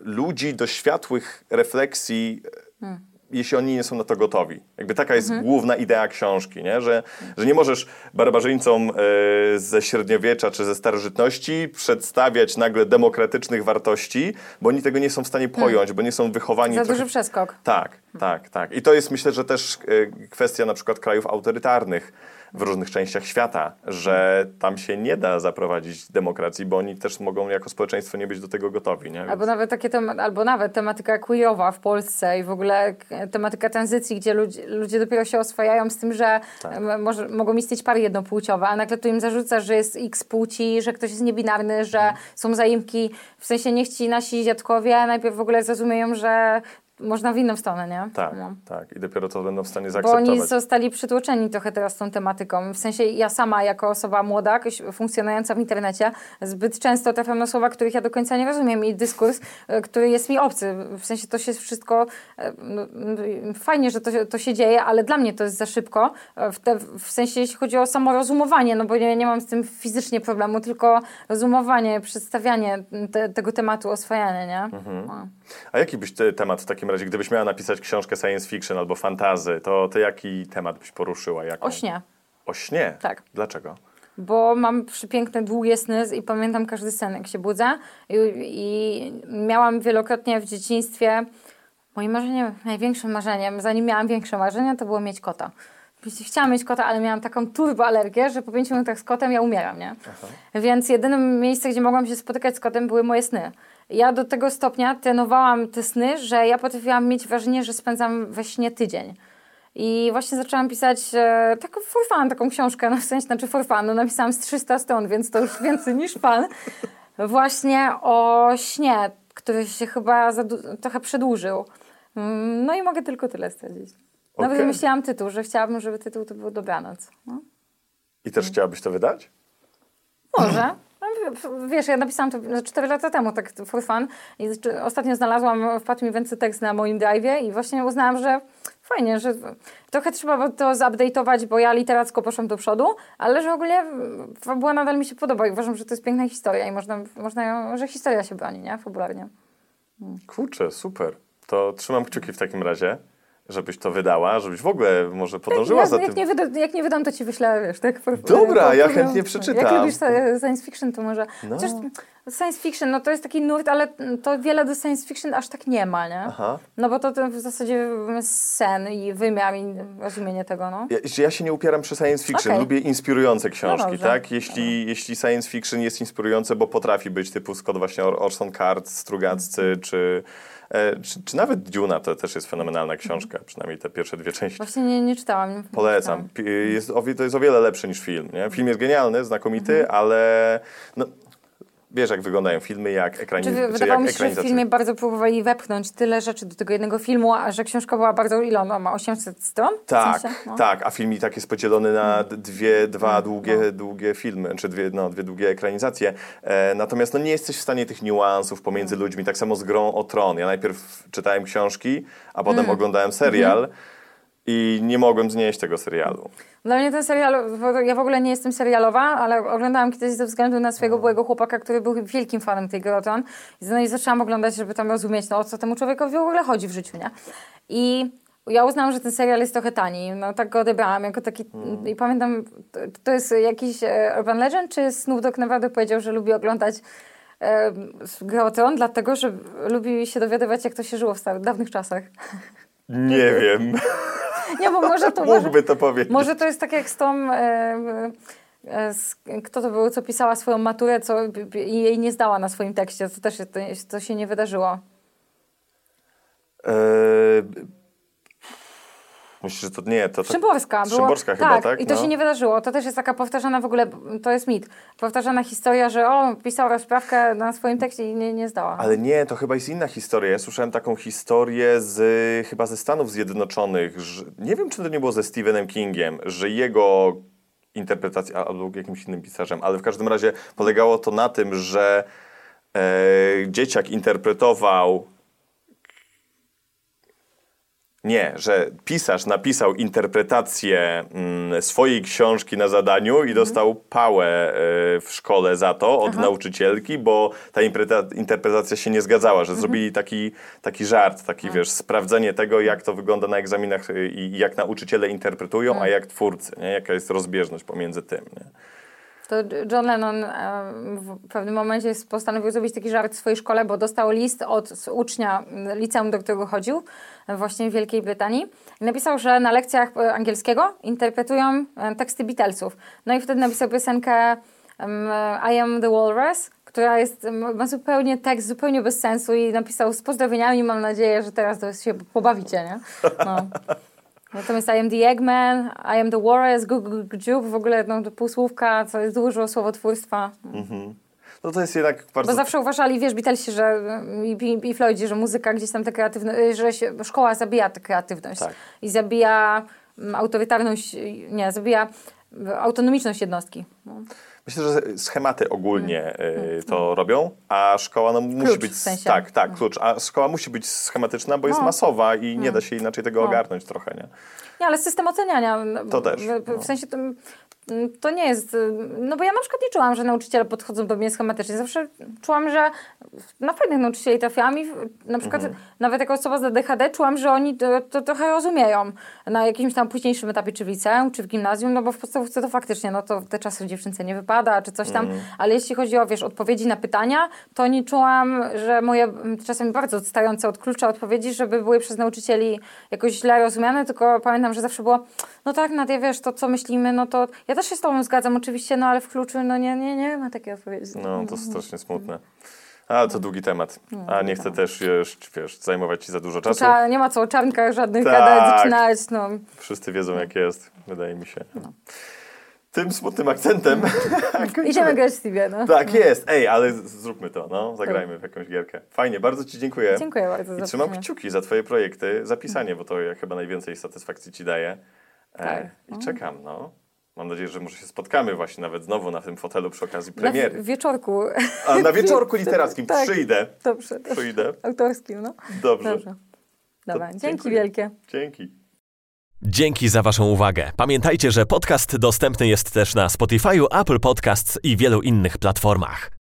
ludzi do światłych refleksji, jeśli oni nie są na to gotowi. Jakby taka jest główna idea książki, nie? Że nie możesz barbarzyńcom ze średniowiecza czy ze starożytności przedstawiać nagle demokratycznych wartości, bo oni tego nie są w stanie pojąć, bo nie są wychowani... Za duży przeskok. Tak. I to jest, myślę, że też kwestia na przykład krajów autorytarnych w różnych częściach świata, że tam się nie da zaprowadzić demokracji, bo oni też mogą jako społeczeństwo nie być do tego gotowi. Nie? Albo nawet tematyka queerowa w Polsce i w ogóle tematyka tranzycji, gdzie ludzie dopiero się oswajają z tym, że mogą istnieć pary jednopłciowe, a nagle tu im zarzucasz, że jest x płci, że ktoś jest niebinarny, że są zaimki. W sensie niech ci nasi dziadkowie najpierw w ogóle zrozumieją, że można w inną stronę, nie? Tak. I dopiero to będą w stanie Bo zaakceptować. oni zostali przytłoczeni trochę teraz tą tematyką. W sensie ja sama jako osoba młoda, funkcjonująca w internecie, zbyt często trafiam na słowa, których ja do końca nie rozumiem i dyskurs, który jest mi obcy. W sensie to się wszystko... fajnie, że to się dzieje, ale dla mnie to jest za szybko. W sensie jeśli chodzi o samo rozumowanie, no bo nie mam z tym fizycznie problemu, tylko rozumowanie, przedstawianie tego tematu, oswajanie, nie? A jaki byś temat w takim razie, gdybyś miała napisać książkę science fiction albo fantasy, to jaki temat byś poruszyła? O śnie. O śnie? Tak. Dlaczego? Bo mam przepiękne, długie sny i pamiętam każdy sen, jak się budzę. I miałam wielokrotnie w dzieciństwie, moim marzeniem, największym marzeniem, zanim miałam większe marzenia, to było mieć kota. Chciałam mieć kota, ale miałam taką turboalergię, że po 5 minutach z kotem ja umieram, nie? Więc jedynym miejscem, gdzie mogłam się spotykać z kotem, były moje sny. Ja do tego stopnia trenowałam te sny, że ja potrafiłam mieć wrażenie, że spędzam we śnie tydzień. I właśnie zaczęłam pisać taką for fun, taką książkę, no w sensie, znaczy for fun, no napisałam z 300 stron, więc to już więcej niż fan. Właśnie o śnie, który się chyba trochę przedłużył. No i mogę tylko tyle stwierdzić. Nawet wymyśliłam tytuł, że chciałabym, żeby tytuł to był Dobranoc. No. I też chciałabyś to wydać? Może. Wiesz, ja napisałam to 4 lata temu, tak for fun. I ostatnio wpadł mi w ręce tekst na moim drive'ie i właśnie uznałam, że fajnie, że trochę trzeba to zupdate'ować, bo ja literacko poszłam do przodu, ale że ogólnie fabuła nadal mi się podoba i uważam, że to jest piękna historia i można ją, że historia się broni, nie? Fabularnie. Kurczę, super. To trzymam kciuki w takim razie, żebyś to wydała, żebyś w ogóle może podążyła za tym. Jak nie wydam, to ci wyślę, wiesz, tak? Dobra, ja chętnie przeczytam. Jak lubisz science fiction, to może... No. Chociaż science fiction, no to jest taki nurt, ale to wiele do science fiction aż tak nie ma, nie? No bo to w zasadzie sen i wymiar i rozumienie tego, no. Ja się nie upieram przy science fiction. Lubię inspirujące książki, tak? Jeśli science fiction jest inspirujące, bo potrafi być typu Scott właśnie Orson Card, Strugaccy, czy nawet Duna, to też jest fenomenalna książka, przynajmniej te pierwsze 2 części. Właśnie nie czytałam. Polecam. To jest o wiele lepsze niż film, nie? Film jest genialny, znakomity, ale no, wiesz, jak wyglądają filmy, jak ekranizacje. Wydawało mi się, że w filmie bardzo próbowali wepchnąć tyle rzeczy do tego jednego filmu, a że książka była bardzo, ile ona ma? 800 stron? Tak, w sensie? No. tak, a film i tak jest podzielony na dwa długie filmy, czy dwie długie ekranizacje. Natomiast nie jesteś w stanie tych niuansów pomiędzy ludźmi, tak samo z Grą o Tron. Ja najpierw czytałem książki, a potem oglądałem serial i nie mogłem znieść tego serialu. Dla mnie ten serial, ja w ogóle nie jestem serialowa, ale oglądałam kiedyś ze względu na swojego byłego chłopaka, który był wielkim fanem tej Gry o Tron. I zaczęłam oglądać, żeby tam rozumieć, o co temu człowiekowi w ogóle chodzi w życiu, nie? I ja uznałam, że ten serial jest trochę tani. No tak go odebrałam jako taki... I pamiętam, to jest jakiś urban legend, czy Snoop Dogg naprawdę powiedział, że lubi oglądać Grę o Tron, dlatego, że lubi się dowiadywać, jak to się żyło w dawnych czasach. Nie wiem. Nie, bo może to... Mógłby to powiedzieć. Może to jest tak jak z tą... kto to był, co pisała swoją maturę, i jej nie zdała na swoim tekście. To też to się nie wydarzyło. Myślę, że to nie. To Szymborska. Szymborska chyba, tak? I to się nie wydarzyło. To też jest taka powtarzana w ogóle, to jest mit, powtarzana historia, że pisała rozprawkę na swoim tekście i nie zdała. Ale nie, to chyba jest inna historia. Ja słyszałem taką historię chyba ze Stanów Zjednoczonych. Nie wiem, czy to nie było ze Stephenem Kingiem, że jego interpretacja, albo jakimś innym pisarzem, ale w każdym razie polegało to na tym, że dzieciak interpretował Nie, że pisarz napisał interpretację swojej książki na zadaniu i dostał pałę w szkole za to od nauczycielki, bo ta interpretacja się nie zgadzała, że zrobili taki żart, wiesz, sprawdzenie tego, jak to wygląda na egzaminach i jak nauczyciele interpretują, a jak twórcy, nie? Jaka jest rozbieżność pomiędzy tym, nie? To John Lennon w pewnym momencie postanowił zrobić taki żart w swojej szkole, bo dostał list od ucznia liceum, do którego chodził, właśnie w Wielkiej Brytanii. I napisał, że na lekcjach angielskiego interpretują teksty Beatlesów. No i wtedy napisał piosenkę I Am the Walrus, która ma tekst zupełnie bez sensu i napisał z pozdrowieniami, mam nadzieję, że teraz to się pobawicie, nie? No. Natomiast I am the Eggman, I am the Walrus, Gugugugugug, w ogóle półsłówka, co jest dużo słowotwórstwa. No to jest jednak bardzo... Bo zawsze uważali, wiesz, Beatlesi, że i Floydzi, że muzyka gdzieś tam że szkoła zabija tę kreatywność. Tak. I zabija zabija autonomiczność jednostki. No. Myślę, że schematy ogólnie to robią, a szkoła musi być... w sensie. Tak, klucz. A szkoła musi być schematyczna, bo jest masowa i nie da się inaczej tego ogarnąć trochę, nie? Nie, ale system oceniania... To też. W sensie to nie jest... No bo ja na przykład nie czułam, że nauczyciele podchodzą do mnie schematycznie. Zawsze czułam, że na fajnych nauczycieli trafiłam i na przykład nawet jako osoba z ADHD czułam, że oni to trochę rozumieją na jakimś tam późniejszym etapie, czy w liceum, czy w gimnazjum, no bo w podstawówce to faktycznie, no to te czasy dziewczynce nie wypada, czy coś tam, ale jeśli chodzi o, wiesz, odpowiedzi na pytania, to nie czułam, że moje czasami bardzo odstające od klucza odpowiedzi, żeby były przez nauczycieli jakoś źle rozumiane, tylko pamiętam, że zawsze było, no tak, Nadia, wiesz, to co myślimy, no to ja też się z tobą zgadzam oczywiście, no ale w kluczu, no nie ma takiej odpowiedzi. No, to strasznie smutne. Ale to długi temat. A nie chcę też już, wiesz, zajmować ci za dużo czasu. Nie ma co o czarnkach żadnych gadać, zaczynać, no. Wszyscy wiedzą, jak jest, wydaje mi się. Tym smutnym akcentem. Idziemy grać w Stevie, no. Tak jest. Ej, ale zróbmy to, no. Zagrajmy w jakąś gierkę. Fajnie, bardzo ci dziękuję. Dziękuję bardzo za trzymam kciuki za twoje projekty, za pisanie, bo to chyba najwięcej satysfakcji ci daje. Tak. I czekam, no. Mam nadzieję, że może się spotkamy właśnie nawet znowu na tym fotelu przy okazji premiery. Na wieczorku. A na wieczorku literackim tak. Przyjdę. Dobrze. Przyjdę. Autorskim, no. Dobrze. Dobra, dzięki wielkie. Dzięki. Dzięki za waszą uwagę. Pamiętajcie, że podcast dostępny jest też na Spotify'u, Apple Podcasts i wielu innych platformach.